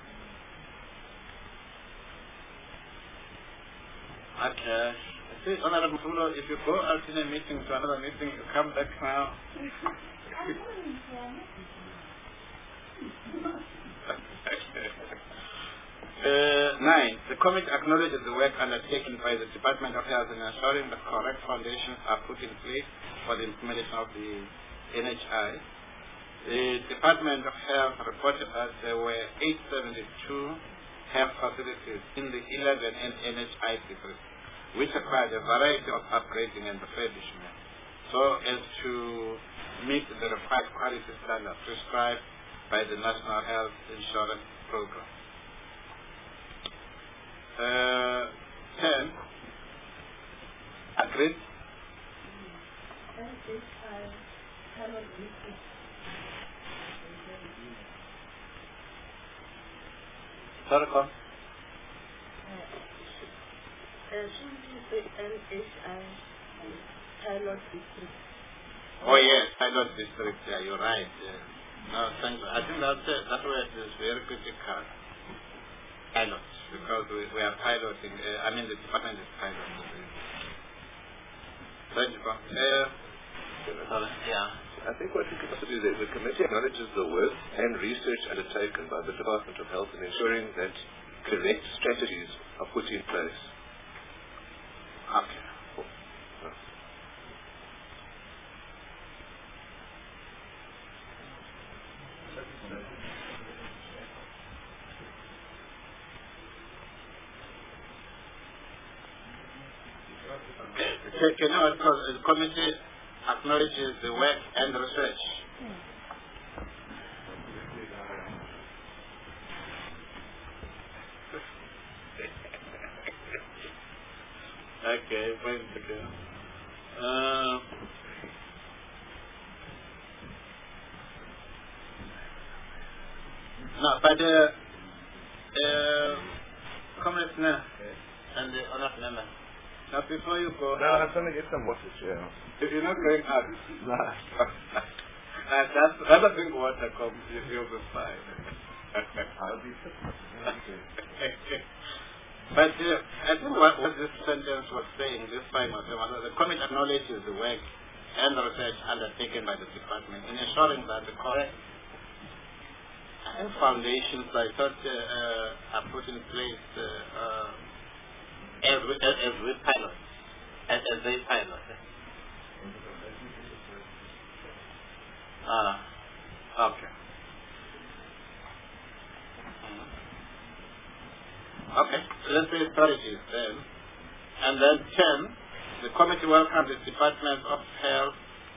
Okay. See, Honorable Fulo, if you go out in a meeting to another meeting, you come back now. 9. The committee acknowledges the work undertaken by the Department of Health in ensuring that correct foundations are put in place for the implementation of the NHI. The Department of Health reported that there were 872 health facilities in the 11 NHI districts, which required a variety of upgrading and refurbishment, so as to meet the required quality standards prescribed by the National Health Insurance Program. 10. Agreed? Sorry, come. Pilot district. Oh yes, pilot district. Yeah, you're right. Yeah. No, thank you. I think that word is very critical. Pilots, because we are piloting. The department is piloting. Thank you. I think what we can also do is the committee acknowledges the work and research undertaken by the Department of Health in ensuring that correct strategies are put in place. Okay. Can you the committee acknowledges the work and research? Okay, wait a second. No, but Commissioner and the honourable member. Now, before you go... No, I'm going to get some water, Chair. If you're not going out... No. That's rather drink water, you'll be fine. I'll be But I think what this sentence was saying, this time was the committee acknowledges the work and the research undertaken by the department in ensuring that the correct foundations, I thought, are put in place as pilots, as they pilot. Okay. Okay, so let's say strategies then. And then 10, the committee welcomes the Department of Health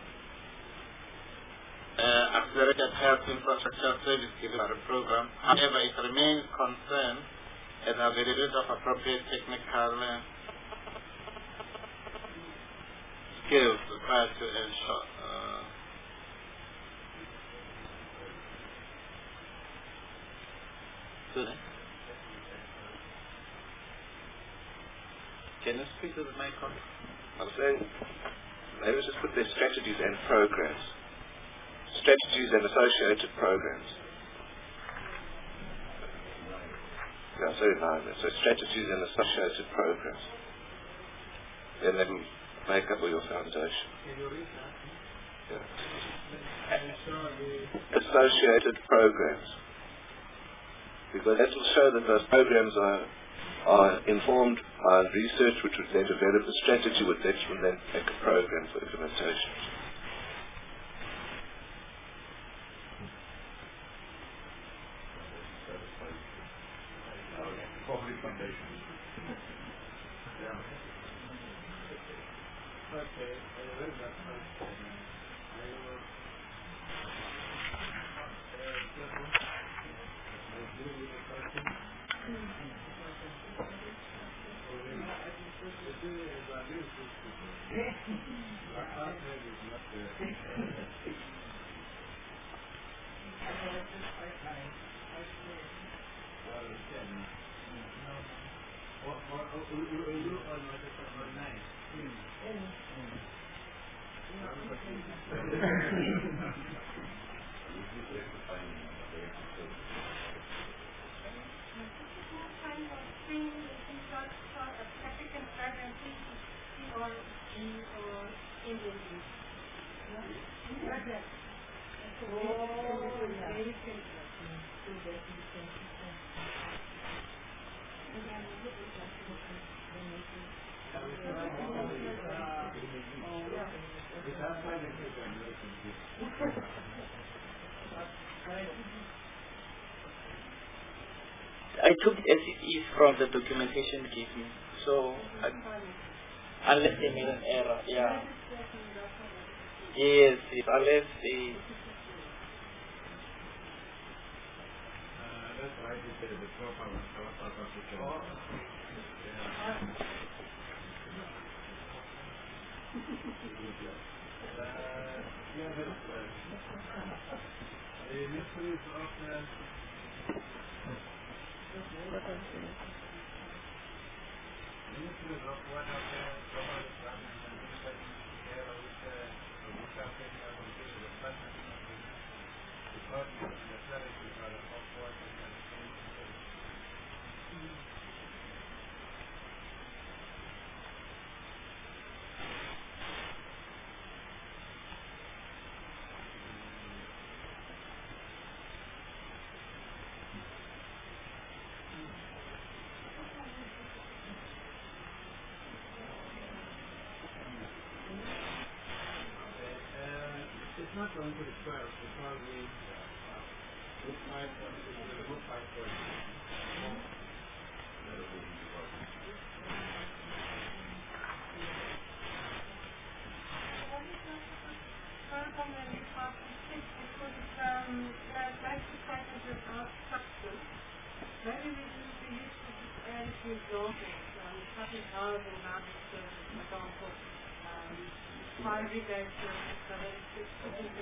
Accelerated Health Infrastructure Service Delivery Program. However, it remains concerned at the availability of appropriate technical skills required to ensure Can you speak to the microphone? I'm saying, maybe just put their strategies and programs. Strategies and associated programs. Yeah, sorry, no. So strategies and associated programs. And then make up of your foundation. Yeah. Associated programs. Because that will show that those programs are informed by research, which would then develop a strategy, which will then make a program for implementation. I took it as it is from the documentation you gave me. So, unless they made an error, yeah. Yes, unless they... It's not going to the 12, it's probably group 5 or group 5 for it. Maybe we should be used to this area to examples, public hours and housing services, for example, fire brigade services, so that it's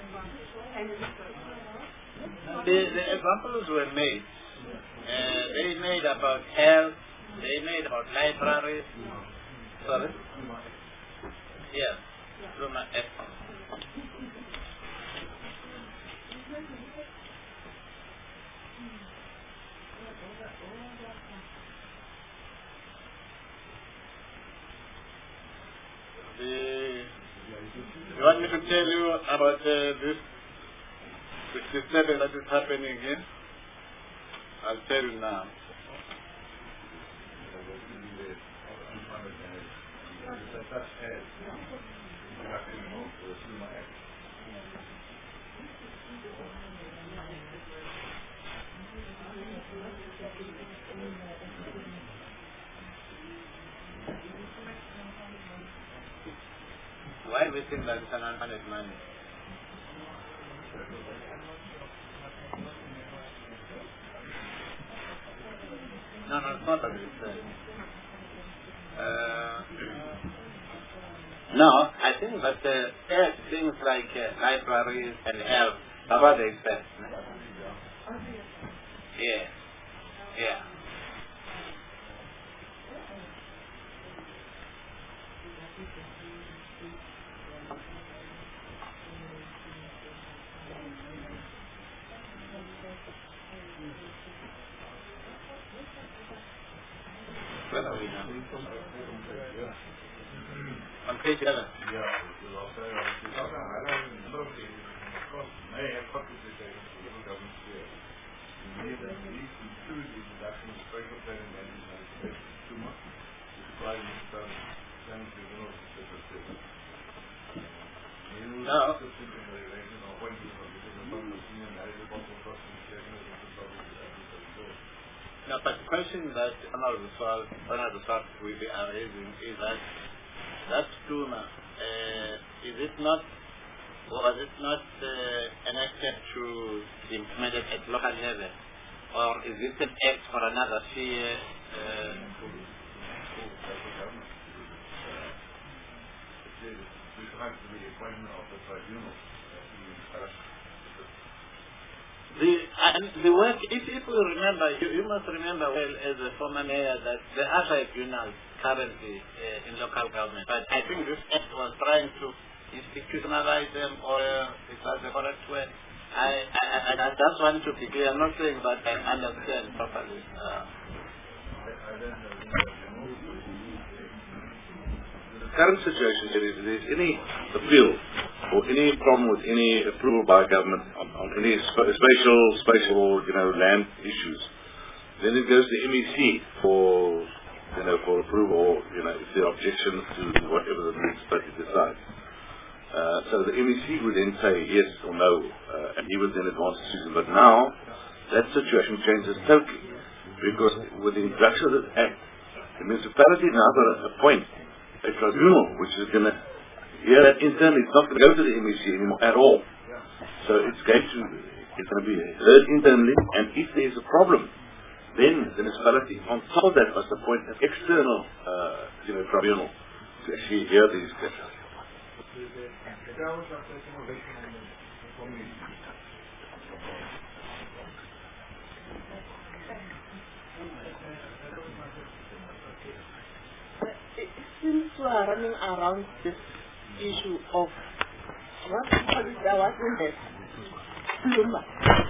the examples were made. They made about health, they made about libraries. Sorry? Yes, through my effort. You want me to tell you about this 67 that is happening here? I'll tell you now. Why do we think that it's an unmanaged money? No, it's not a research. No, I think that things like libraries and health are rather expensive. Yeah. Where are we now? On page 11. Yeah, because also, I don't know if it of course may have complications for local government sphere. We need to include the introduction of special planning management space too much. It's quite standing tribunal, etc. No. No, but the question that Honorable Swart will be raising is that Duma, is it not, or was it not enacted to be implemented at local level, or is it an act for another sphere? The work, if you remember, you must remember well as a former mayor that there are tribunals currently in local government. But I think this act was trying to institutionalize them, or is that the correct word? I just want to be clear. I'm not saying that I understand properly. The current situation is if there's any appeal or any problem with any approval by government on any spatial, land issues, then it goes to MEC for approval, or, if there are objections to whatever the municipality decides. So the MEC would then say yes or no, and he would then advance the decision. But now, that situation changes totally, because with the introduction of this act, the municipality now got to appoint a tribunal, which is going to hear that internally. It's not going to go to the MEC anymore at all. So it's going to be heard internally, and if there is a problem, then the municipality on top of that must appoint an external tribunal to actually hear these cases. Since we are running around this issue of what wasn't it? Pluma.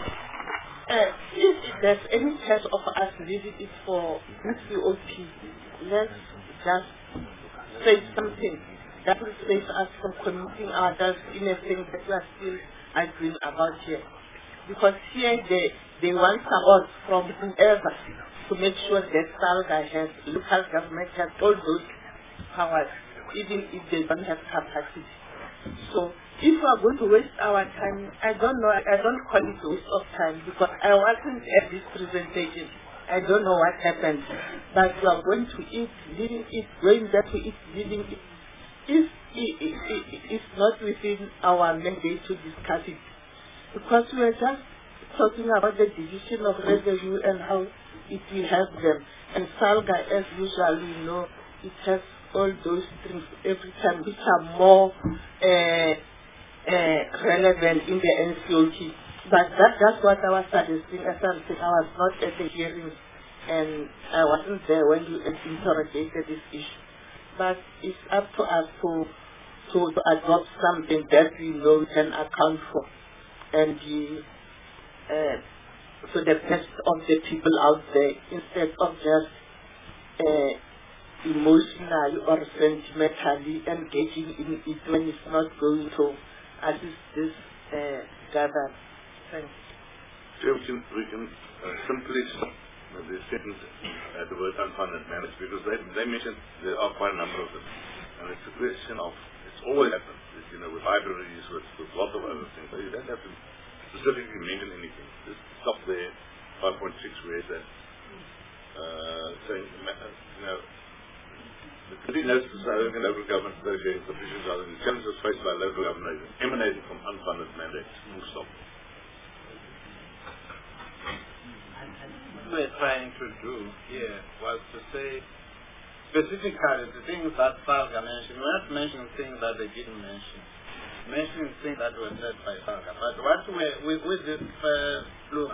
If there's any chance of us leaving it for COP, let's just say something that will save us from committing ourselves in a thing that we are still arguing about here. Because here they want support from whoever to make sure that SALGA has, local government has all those powers, even if they don't have capacity. So if we are going to waste our time, I don't call it a waste of time, because I wasn't at this presentation. I don't know what happened. But we are going to eat, leaving it, going back to it, leaving it. If it's not within our mandate to discuss it, because we are just talking about the division of revenue and how it will help them. And SALGA, as usual, it has all those things every time which are more relevant in the NCOT. But that's what I was suggesting. As I'm saying, I was not at the hearing and I wasn't there when you interrogated this issue. But it's up to us to adopt something that we know we can account for and be for the best of the people out there, instead of just emotionally or sentimentally engaging in it when it's not going to assist this gathering. Thanks. We can simply stop the sentence at the word unfunded managed, because they mentioned there are quite a number of them. And it's a question of, it's always happened, with libraries, with lots of other things. So you don't have to specifically mention anything. Just stop there, 5.6, where is that? Saying, the committee notes the South African Local Government Association officials are the challenges faced by local government emanating from unfunded mandates. Full stop. What we're trying to do here was to say specifically the things that SALGA mentioned. We're not mentioning things that they didn't mention. Mentioning things that were said by SALGA. But what with this Pluma,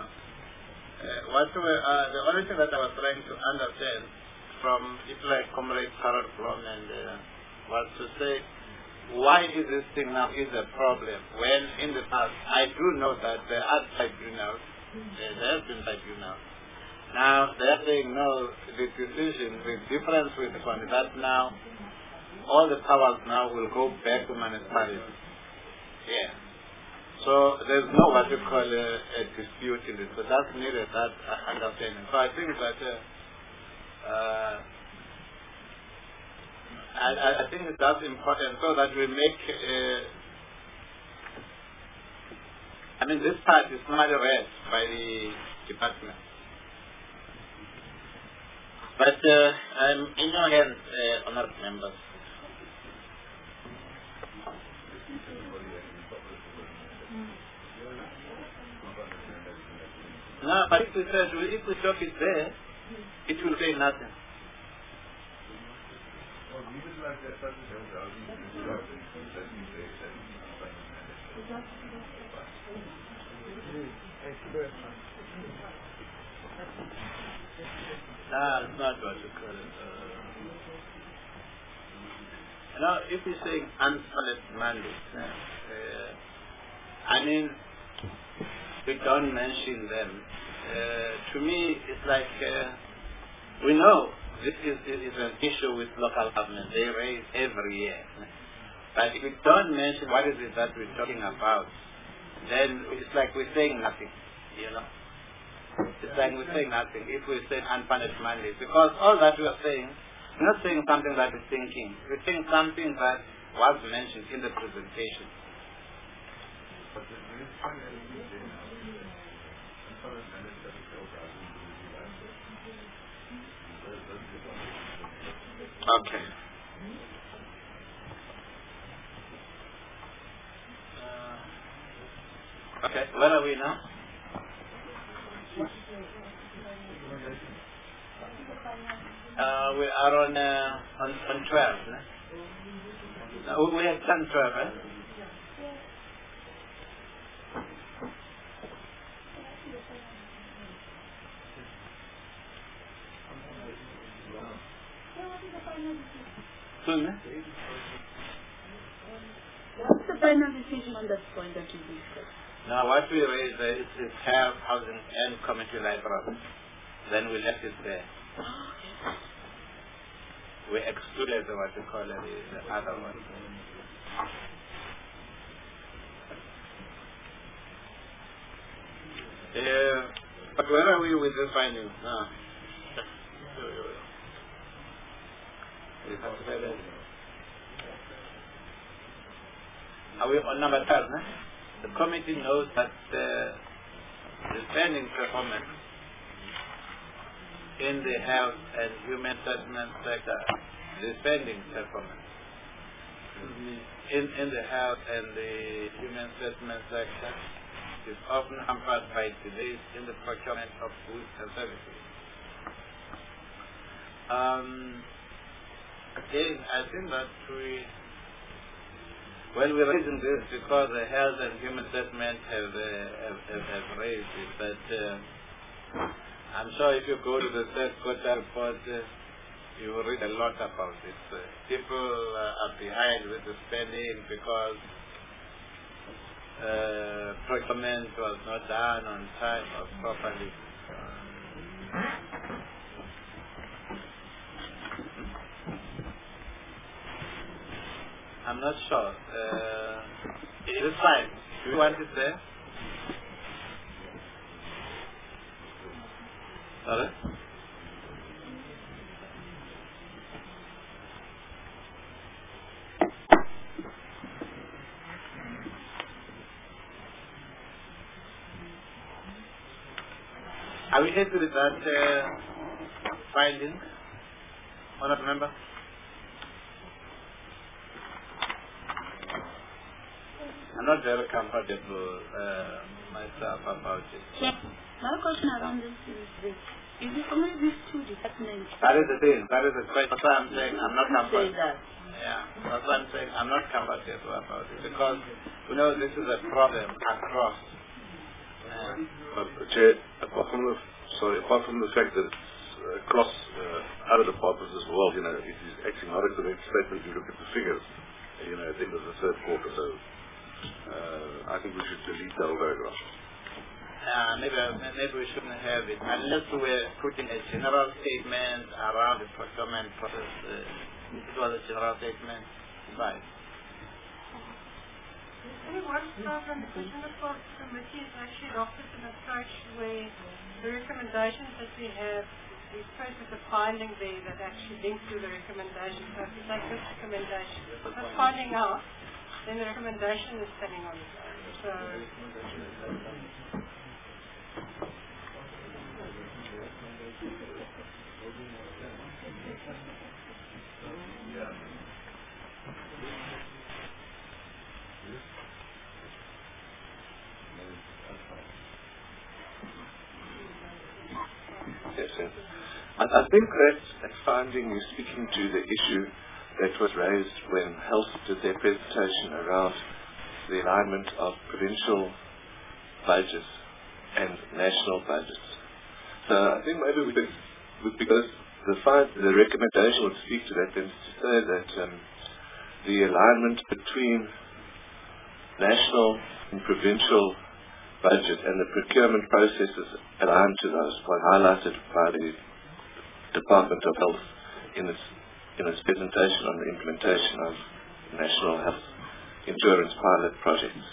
the only thing that I was trying to understand from people like Comrade Harold Blom was to say, why is this thing now is a problem when in the past I do know that there are tribunals, there have been tribunals. Now they are saying no, the decision, the difference with the one that now all the powers now will go back to municipalities. Yeah. So there's no what you call a dispute in this. So that's needed, that understanding. So I think that I think that's important, so that we make. I mean, this part is not read by the department. But I'm in your hands, honourable members. No, but if we stop it there, it will say nothing. It's not what you call it. Now, if you're saying unsolid mandates, I mean, we don't mention them. To me, it's like we know this is an issue with local government. They raise every year. But if we don't mention what is it that we're talking about, then it's like we're saying nothing, you know. It's like we're saying nothing if we say unpunished mandates. Because all that we are saying, we're not saying something that is thinking. We're saying something that was mentioned in the presentation. Okay. Okay, where are we now? We are on 12. We have done 12, eh? What's the final decision on that point that you discussed? Now, what we raised is health, housing, and community libraries. Then we left it there. We excluded what you call it, the other one. But where are we with the findings now? Are we on number 12? The committee knows that the spending performance in the health and human settlement sector, the spending performance in the health and the human settlement sector is often hampered by delays in the procurement of goods and services. Again, I think that we're raising this because the health and human settlement have raised it, but I'm sure if you go to the third quarter report, you will read a lot about it. People are behind with the spending because procurement was not done on time or properly. I'm not sure. It is fine. Do you want it there? Sorry? Are we happy with that finding, honourable member? I'm not very comfortable myself about it. Yeah. My question around this is this. Is it only these two departments? That is the thing. That is the question. That's why I'm saying I'm not comfortable. Say that. Yeah. That's why I'm saying I'm not comfortable about it. Because, you know, this is a problem across. Chair, apart from the fact that it's across other departments as well, you know, it is actually not a correct statement if you look at the figures, you know, at the end of the third quarter. So I think we should delete that whole paragraph. Maybe we shouldn't have it unless we're putting a general statement around the procurement process. It was a general statement. Right. One program, the Consumer Policy Committee has actually adopted an approach where the recommendations that we have, we first with the finding there that actually links to the recommendation. So if you take this recommendation, the finding out, then the recommendation is standing on its own. So Yes, sir. I think that finding is speaking to the issue that was raised when Health did their presentation around the alignment of provincial budgets and national budgets. So I think maybe because the recommendation would speak to that, then to say that the alignment between national and provincial budget and the procurement processes aligned to those were highlighted by the Department of Health in its presentation on the implementation of national health insurance pilot projects.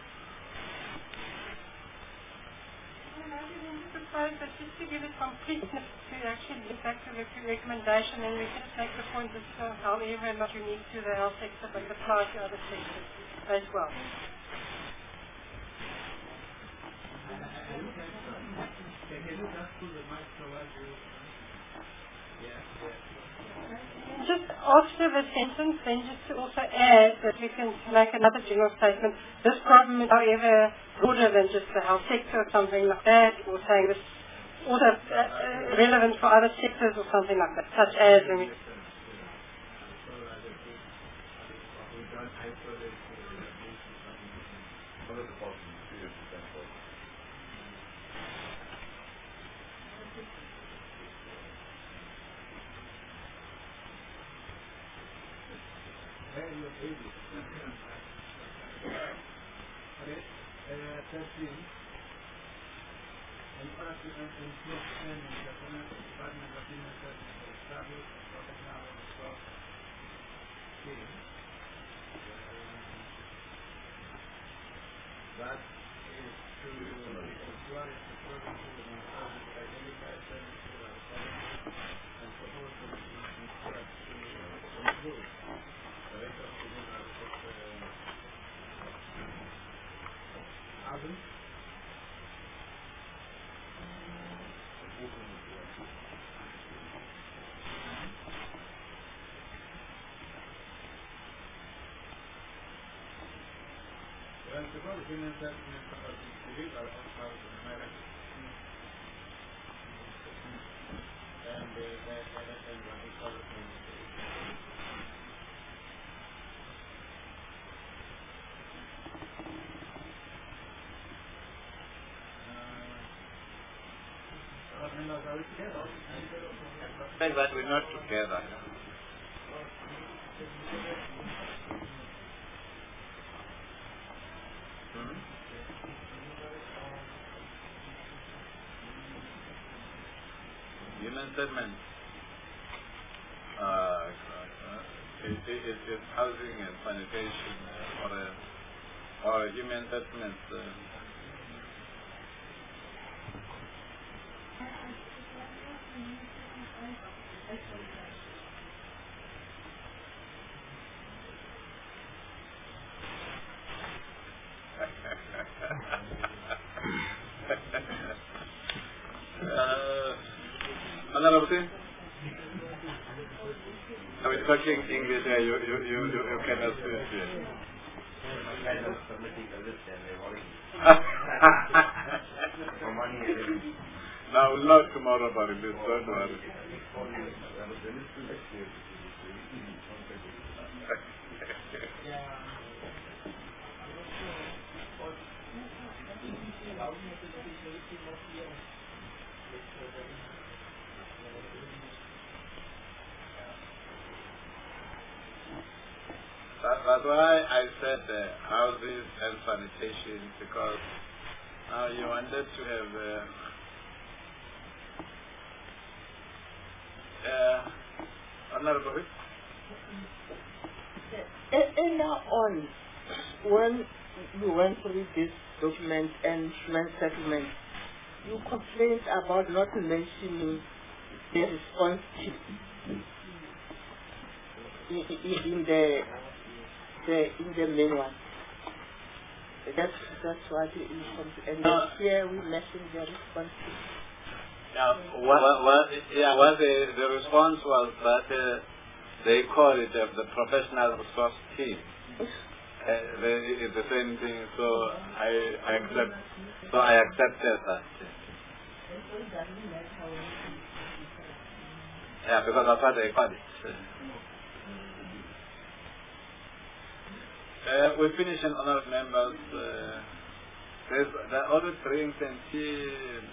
just to give it completeness to actually get back to the recommendation, and we can take the point of however not unique to the health sector but apply to other sectors as well. Just after the sentence, then just to also add that we can make another general statement. This problem is, however, broader than just the health sector or something like that, or saying this also relevant for other sectors or something like that, such as when we But we're not together. Human settlement. It's housing and sanitation or human settlement. Honorable, I mean, talking English, you cannot switch it. Now, we'll know tomorrow about it, don't worry. That's why I said houses and sanitation, because you wanted to have Honorable, Earlier on, when you went through this document and human settlement, you complained about not mentioning the response team in the main one. That's what it is. And here we mentioned the response team. The response was that they call it the professional resource team. It's the same thing, so I accepted that. Yeah, because that's what they call it. We finish in honor of members. There's the other drinks and tea.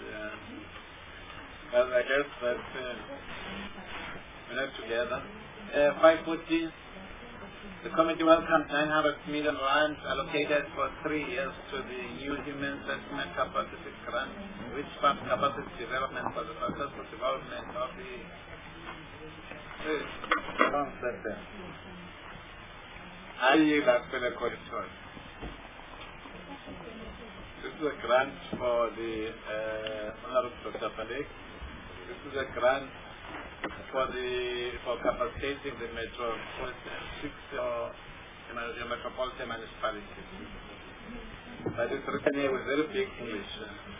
Well, I guess that we have together. 540. The committee welcomes 900 million rand allocated for 3 years to the new human settlement capacity grant, which funds capacity development for the successful development of the sector. This is a grant for the Honorable Dr. Padek. This is a grant for capacitating the metropolitan municipalities. That is written here with very big English.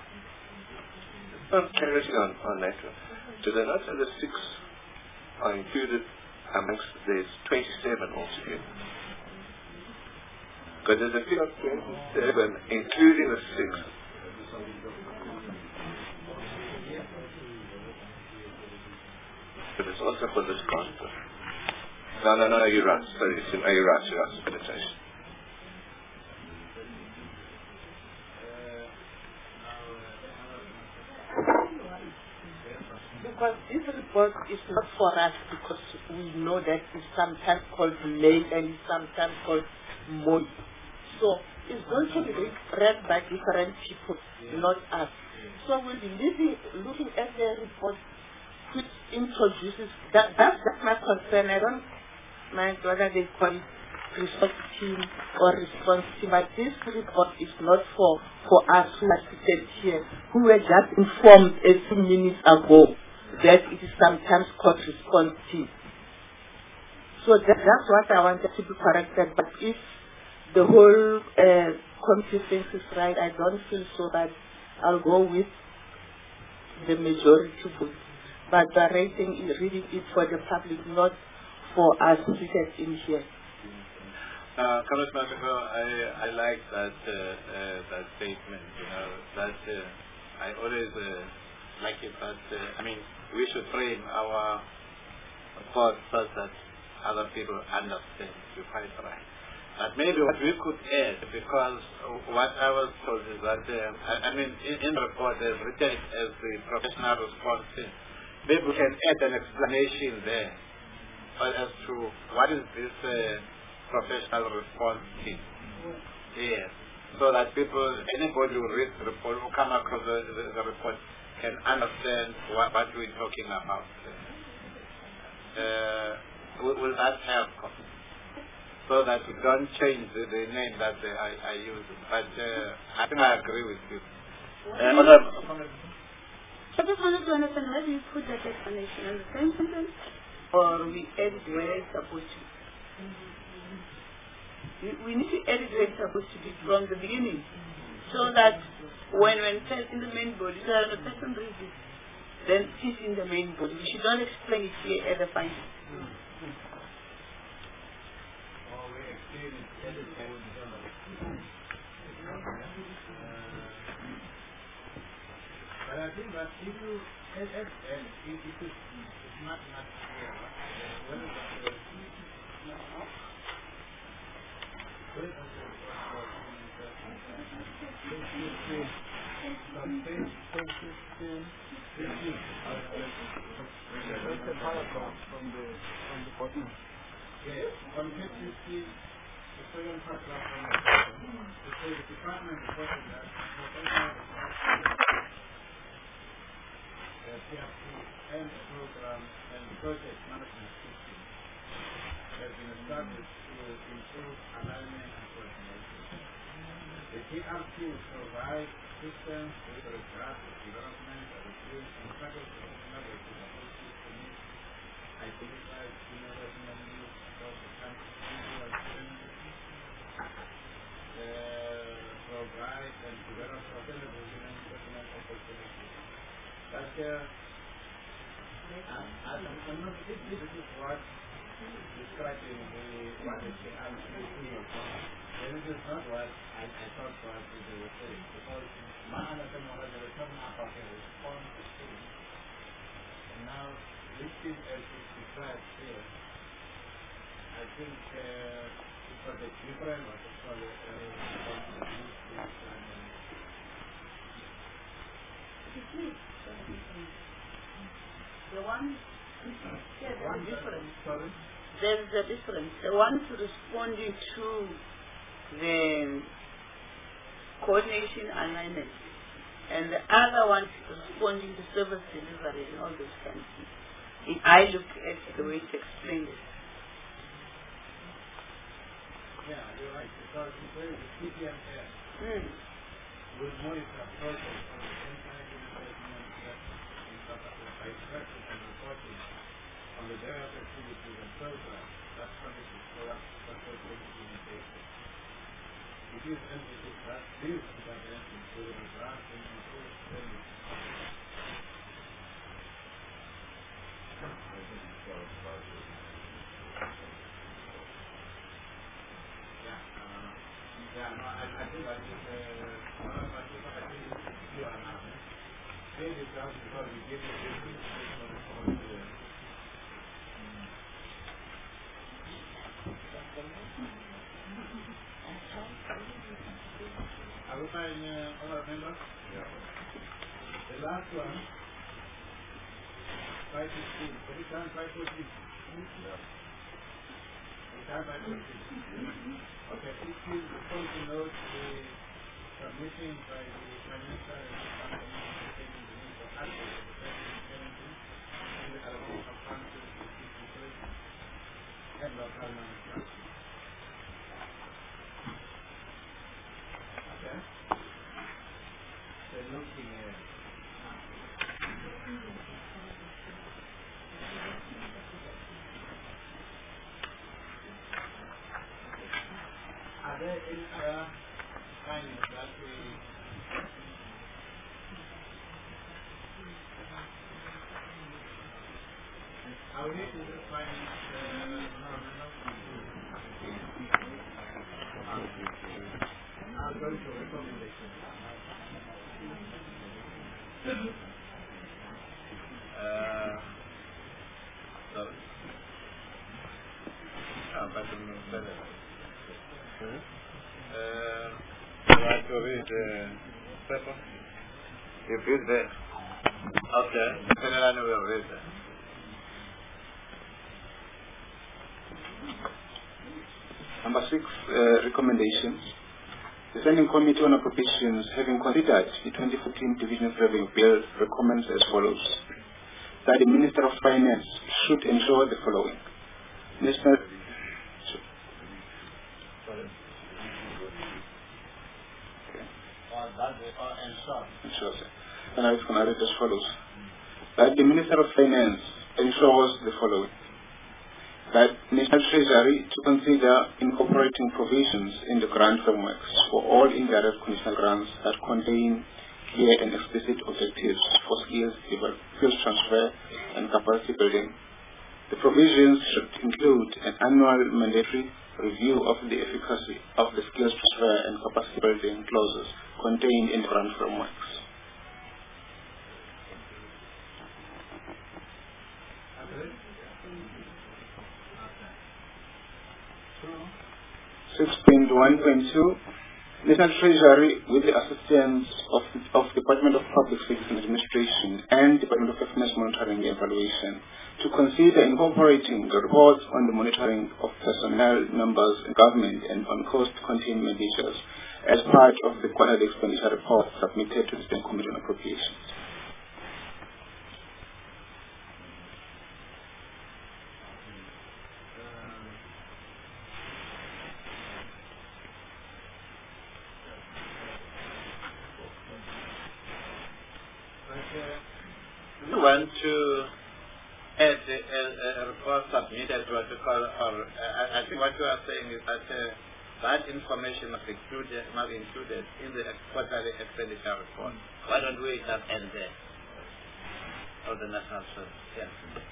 Clarity on that. Do they not say the 6 are included amongst there's 27 altogether? Because there's a figure of 27 including the 6. But it's also for this concept. No, you're right. Sorry, you're right. Meditation. Because this report is not for us because we know that it's sometimes called May and it's sometimes called Moi. So it's going to be read by different people, not us. So we'll be looking at the report which introduces, that's my concern. I don't mind whether they call it resource team or response team, but this report is not for us who are seated here, who were just informed a few minutes ago that it is sometimes called response team. So that's what I wanted to be corrected, but if the whole committee thinks is right, I don't feel so bad. I'll go with the majority vote. But the rating is reading it for the public, not for us seated in here. Congressman, I like that statement. That I always like it. That we should frame our thoughts such that other people understand. You're quite right. But maybe what we could add, because what I was told is that in the report there's written as the professional response team. Maybe we can add an explanation there as to what is this professional response team. Yes. So that anybody who reads the report, who come across the report, can understand what we're talking about. Will that help? So that we don't change the name that I use. But I think I agree with you. I just wanted to understand where do you put that explanation in the same sentence or we edit where it's supposed to be? We need to edit where it's supposed to be from the beginning so that when it says in the main body, so when a person reads it, then it's in the main body. We should not explain it here at the final. But I think that if you, it is not clear, when the paragraph from the bottom. Yes, on page 50, the second paragraph from the bottom, it says the department reported that PRP and program and project management system. started to improve alignment and coordination. The TRQ provides systems with regard to development of the field and struggles of innovators to meet identified innovational needs across the country, individual provide and develop available investment opportunities. But I'm not sure this is what describing what the TRQ is. This is not what I thought what they were saying, because my understanding was they were talking about a response to change. And now, this is as it's described here, I think it's got a different response to the one difference. There is a difference. The one is responding to the coordination alignment, and the other one is responding to service delivery and all those kinds of things. If I look at the way to explain it. Yeah, you're right, because the CPMS will monitor projects on the entire investment by practice and reporting on the various activities and programs that contribute to successful implementation. It is emphasis that these interventions will result in improved spending. I think I think you are now. They discuss because we give you Are we fine, all our members? Yeah. The last one, 515. Can you turn 514? Yeah. Okay, please respond to note the submission by the Prime Minister and the Company indicating the need for action of the President in the allocation of funds to the situation and local management. Okay? So looking at are there any other findings that we are we to the findings I'll go to recommendation. Like to read paper? You read there. Okay. Generally we will read that. Number 6, recommendations. The Standing Committee on Appropriations, having considered the 2014 Division of Revenue Bill, recommends as follows: that the Minister of Finance should ensure the following. And I was going to read as follows: that the Minister of Finance ensures the following. That National Treasury to consider incorporating provisions in the grant frameworks for all indirect conditional grants that contain clear and explicit objectives for skills transfer and capacity building. The provisions should include an annual mandatory review of the efficacy of the skills transfer and capacity building clauses contained in the grant frameworks. National Treasury, with the assistance of Department of Public Service and Administration and Department of Affairs Monitoring and Evaluation, to consider incorporating the reports on the monitoring of personnel numbers in government and on cost containment measures as part of the quarterly expenditure report submitted to the Standing Committee on Appropriations. we want to add a report submitted to what we call, I think what you are saying is that that information must be included in the quarterly expenditure report. Why don't we just end there? Of the National Service, yes.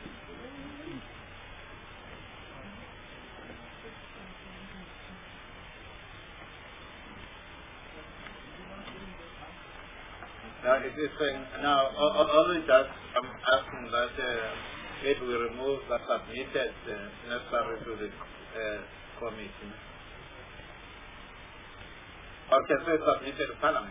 Now it is saying, now only just I'm asking that maybe we remove the submitted necessary to the committee. Or can say submitted to Parliament.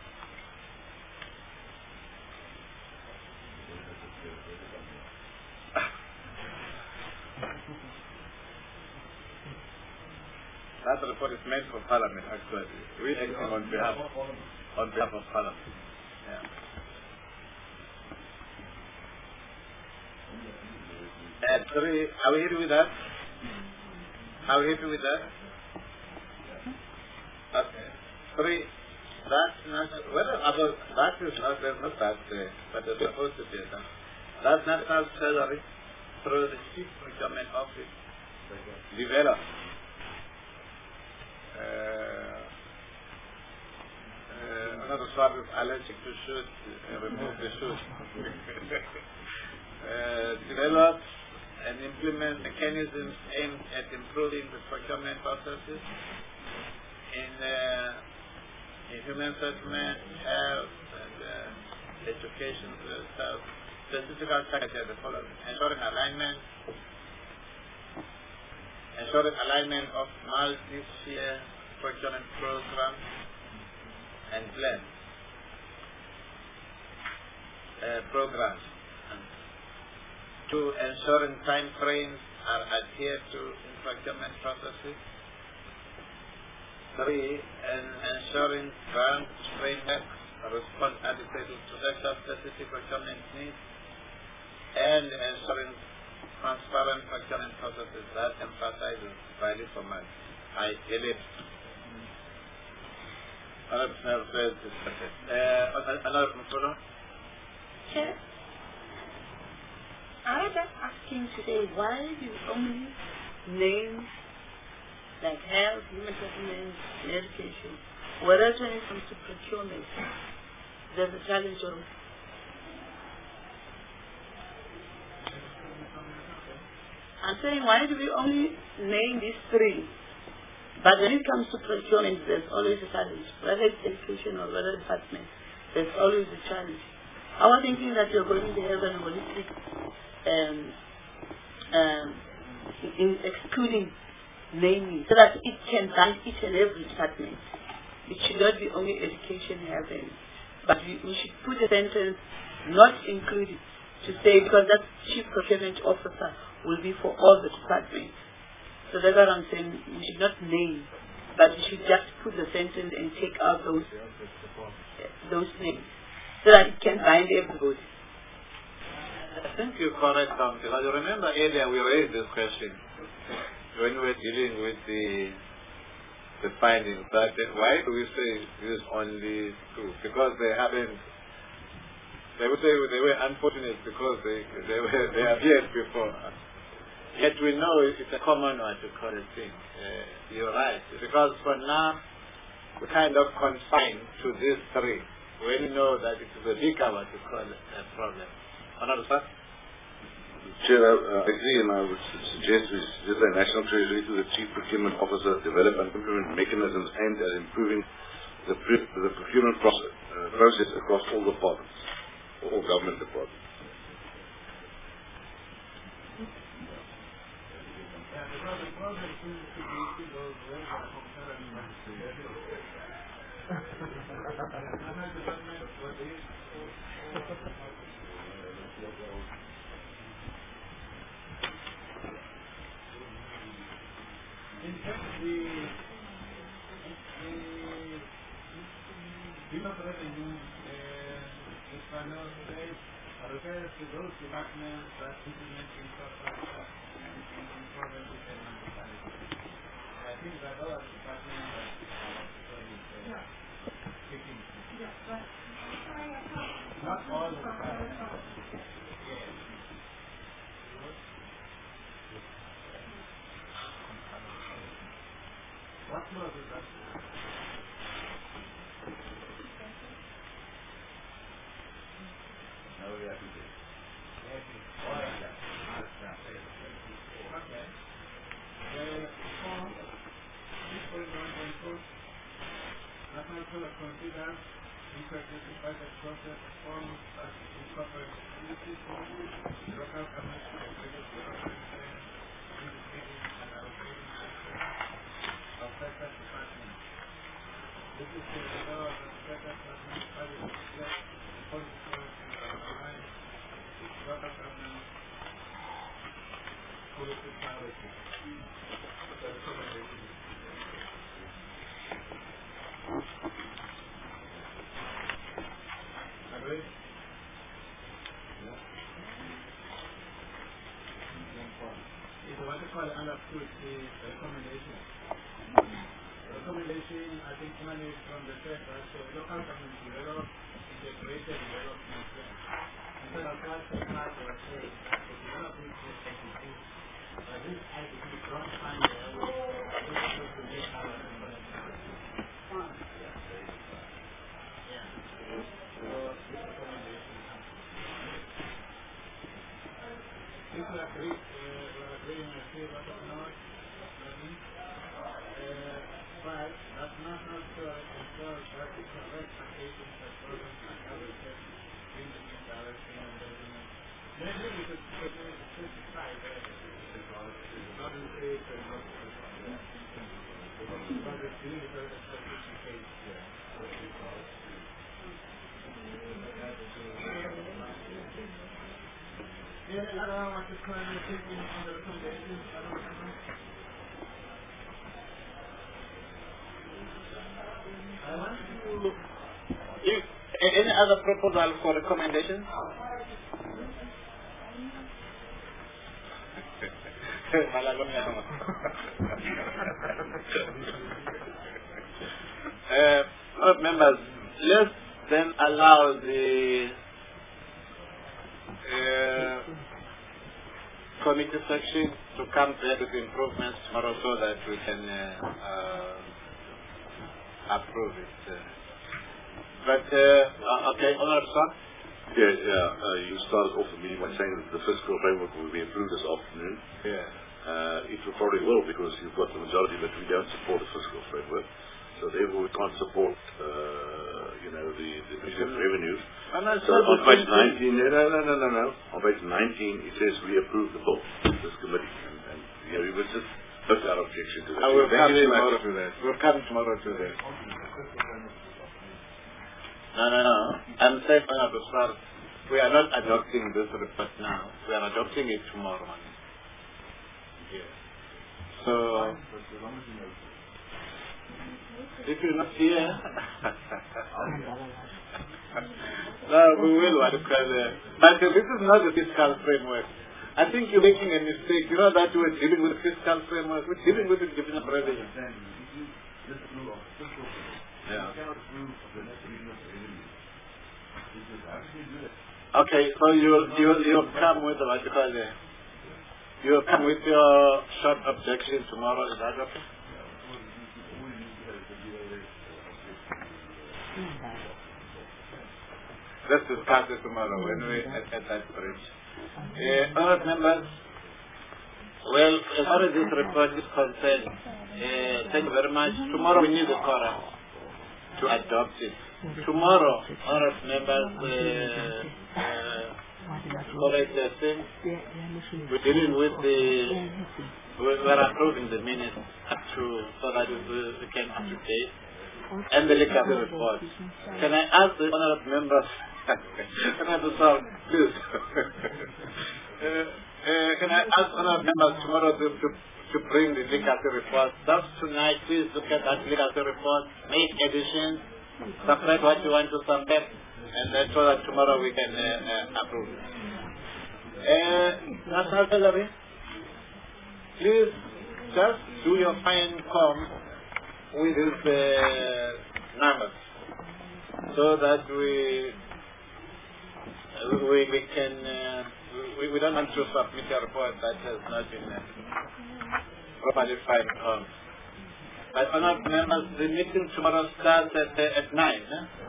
That report is meant for Parliament, actually. We acting on behalf of Parliament. Yeah. Three, are we happy with that? Are we happy with that? Okay. Three, that's not, whether about, that is not, there's not that there, but it's supposed to be done. That's national salary through the Chief Procurement Office developed. Another sort of allergic to shoot, remove the shoot. Develop and implement mechanisms aimed at improving the procurement processes in human settlement, health, and education. Specific aspects are the following: ensuring alignment of multi-year procurement programs and plans. Programs. 2, ensuring time frames are adhered to in procurement processes. 3, ensuring grant frameworks respond adequately to sector-specific procurement needs, and ensuring transparent procurement processes that emphasizes value for money. I believe. Another follow? Chair, I was just asking today, why do you only name like health, human settlement, and education, whereas when it comes to procurement, there's a challenge of I'm saying, why do we only name these 3? But when it comes to procurement, there's always a challenge. Whether it's education or whether it's department, there's always a challenge. I was thinking that you're going to have an holistic, in excluding naming, so that it can bind each and every department. It should not be only education having, but we should put a sentence, not included, to say, because that chief procurement officer will be for all the departments. So that's what I'm saying, we should not name, but we should just put the sentence and take out those names, so that it can bind everybody. I think you're correct, Council. I remember earlier we raised this question when we were dealing with the findings that why do we say use only 2? Because they haven't. They would say they were unfortunate because they appeared before. Yet we know it's a common one to call it thing. You're right. Because for now we kind of confined to these 3. When you know that it is a bigger one to call it a problem. Another sir? Chair, I agree, and I would suggest we suggest the National Treasury to the Chief Procurement Officer develop and implement mechanisms aimed at improving the procurement process across all departments, all government departments. In fact, the bill of revenue, this panel says, refers to those departments that implement infrastructure and insolvency and municipality. I think that all departments are taking. Not all of the time. What clause is that? No, we have to do. Okay. Form 6.1.4. National Code considers incorporated the process form as incorporated activities, local community integrated development plan, indicating and allocating of sector departments. This is to ensure that sector departments are in place policy and align with local government policy priorities. The recommendation is agreed? If you want to call it understood, the recommendation. The recommendation, I think, emanates from the fact that local government develop integrated development plan. And so that's why the part was saying that the development plan but this IDP don't find their way to make our fine. Yeah. So this recommendation comes. If we agree, we're agreeing in favor of not but that national storage ensures that the correct applications of programs and services in the new direction and measurement. Maybe we could specify that not in case and not but it's really very specific case here. I don't know what the current thinking on the recommendations. I don't know. I want to... If any other proposal for recommendation? Members, let's then allow the committee section to come back with improvements tomorrow so that we can approve it. Okay, Honourable Sir? You started off the meeting by saying that the fiscal framework will be approved this afternoon. Yeah. It probably will because you've got the majority, but we don't support the fiscal framework. So therefore we can't support, the previous revenues. So on page 19, no. On page 19 it says we approve the bill, this committee. And we will just put our objection to that. I will come tomorrow to that. We'll come tomorrow to that. No. I'm saying, Honourable Sir, we are not adopting this report now. We are adopting it tomorrow morning. Yeah. So, if you're not here, no, we will. But this is not the fiscal framework. I think you're making a mistake. You know that we're dealing with fiscal framework. We're dealing with the division of revenue. Yeah. Okay, so you'll come with what you call you'll come with your short objection tomorrow. Is that okay? Let's discuss it tomorrow when we at that bridge. Honourable members, well, as far as this report is concerned, thank you very much. Tomorrow we need a quorum to adopt it. Tomorrow, honourable members, we're dealing with we're approving the minutes up to so that we can up to date and the legal report. Can I ask the honourable members? Can I do so, please? Can I ask honourable members tomorrow to bring the legal report? Just tonight, please look at that legal report, make additions, subtract what you want to subtract, and then so that tomorrow we can approve it. National Treasury, please just do your fine comb with these numbers so that we we can, we don't want to submit a report that has not been properly filed on. But honourable members, the meeting tomorrow starts at 9.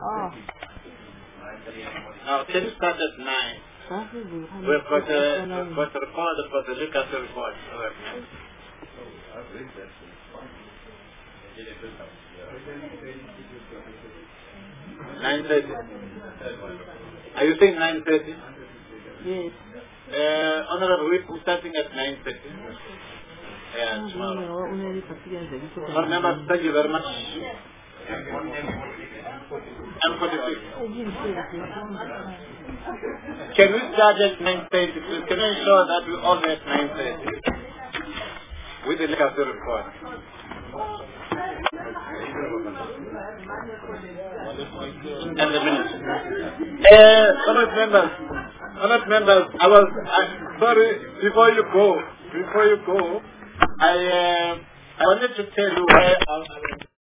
Now, can you start at 9? We've got a report for the literacy report. 9:30. Are you saying 9:30? Yes. Honourable, we're starting at 9:30. Yeah, tomorrow. Members, thank you very much. And 46. Can we start at 9:30? Please, can we ensure that we all at 9:30 with the legacy report? And the minutes. Honourable members, sorry, before you go, I wanted to tell you where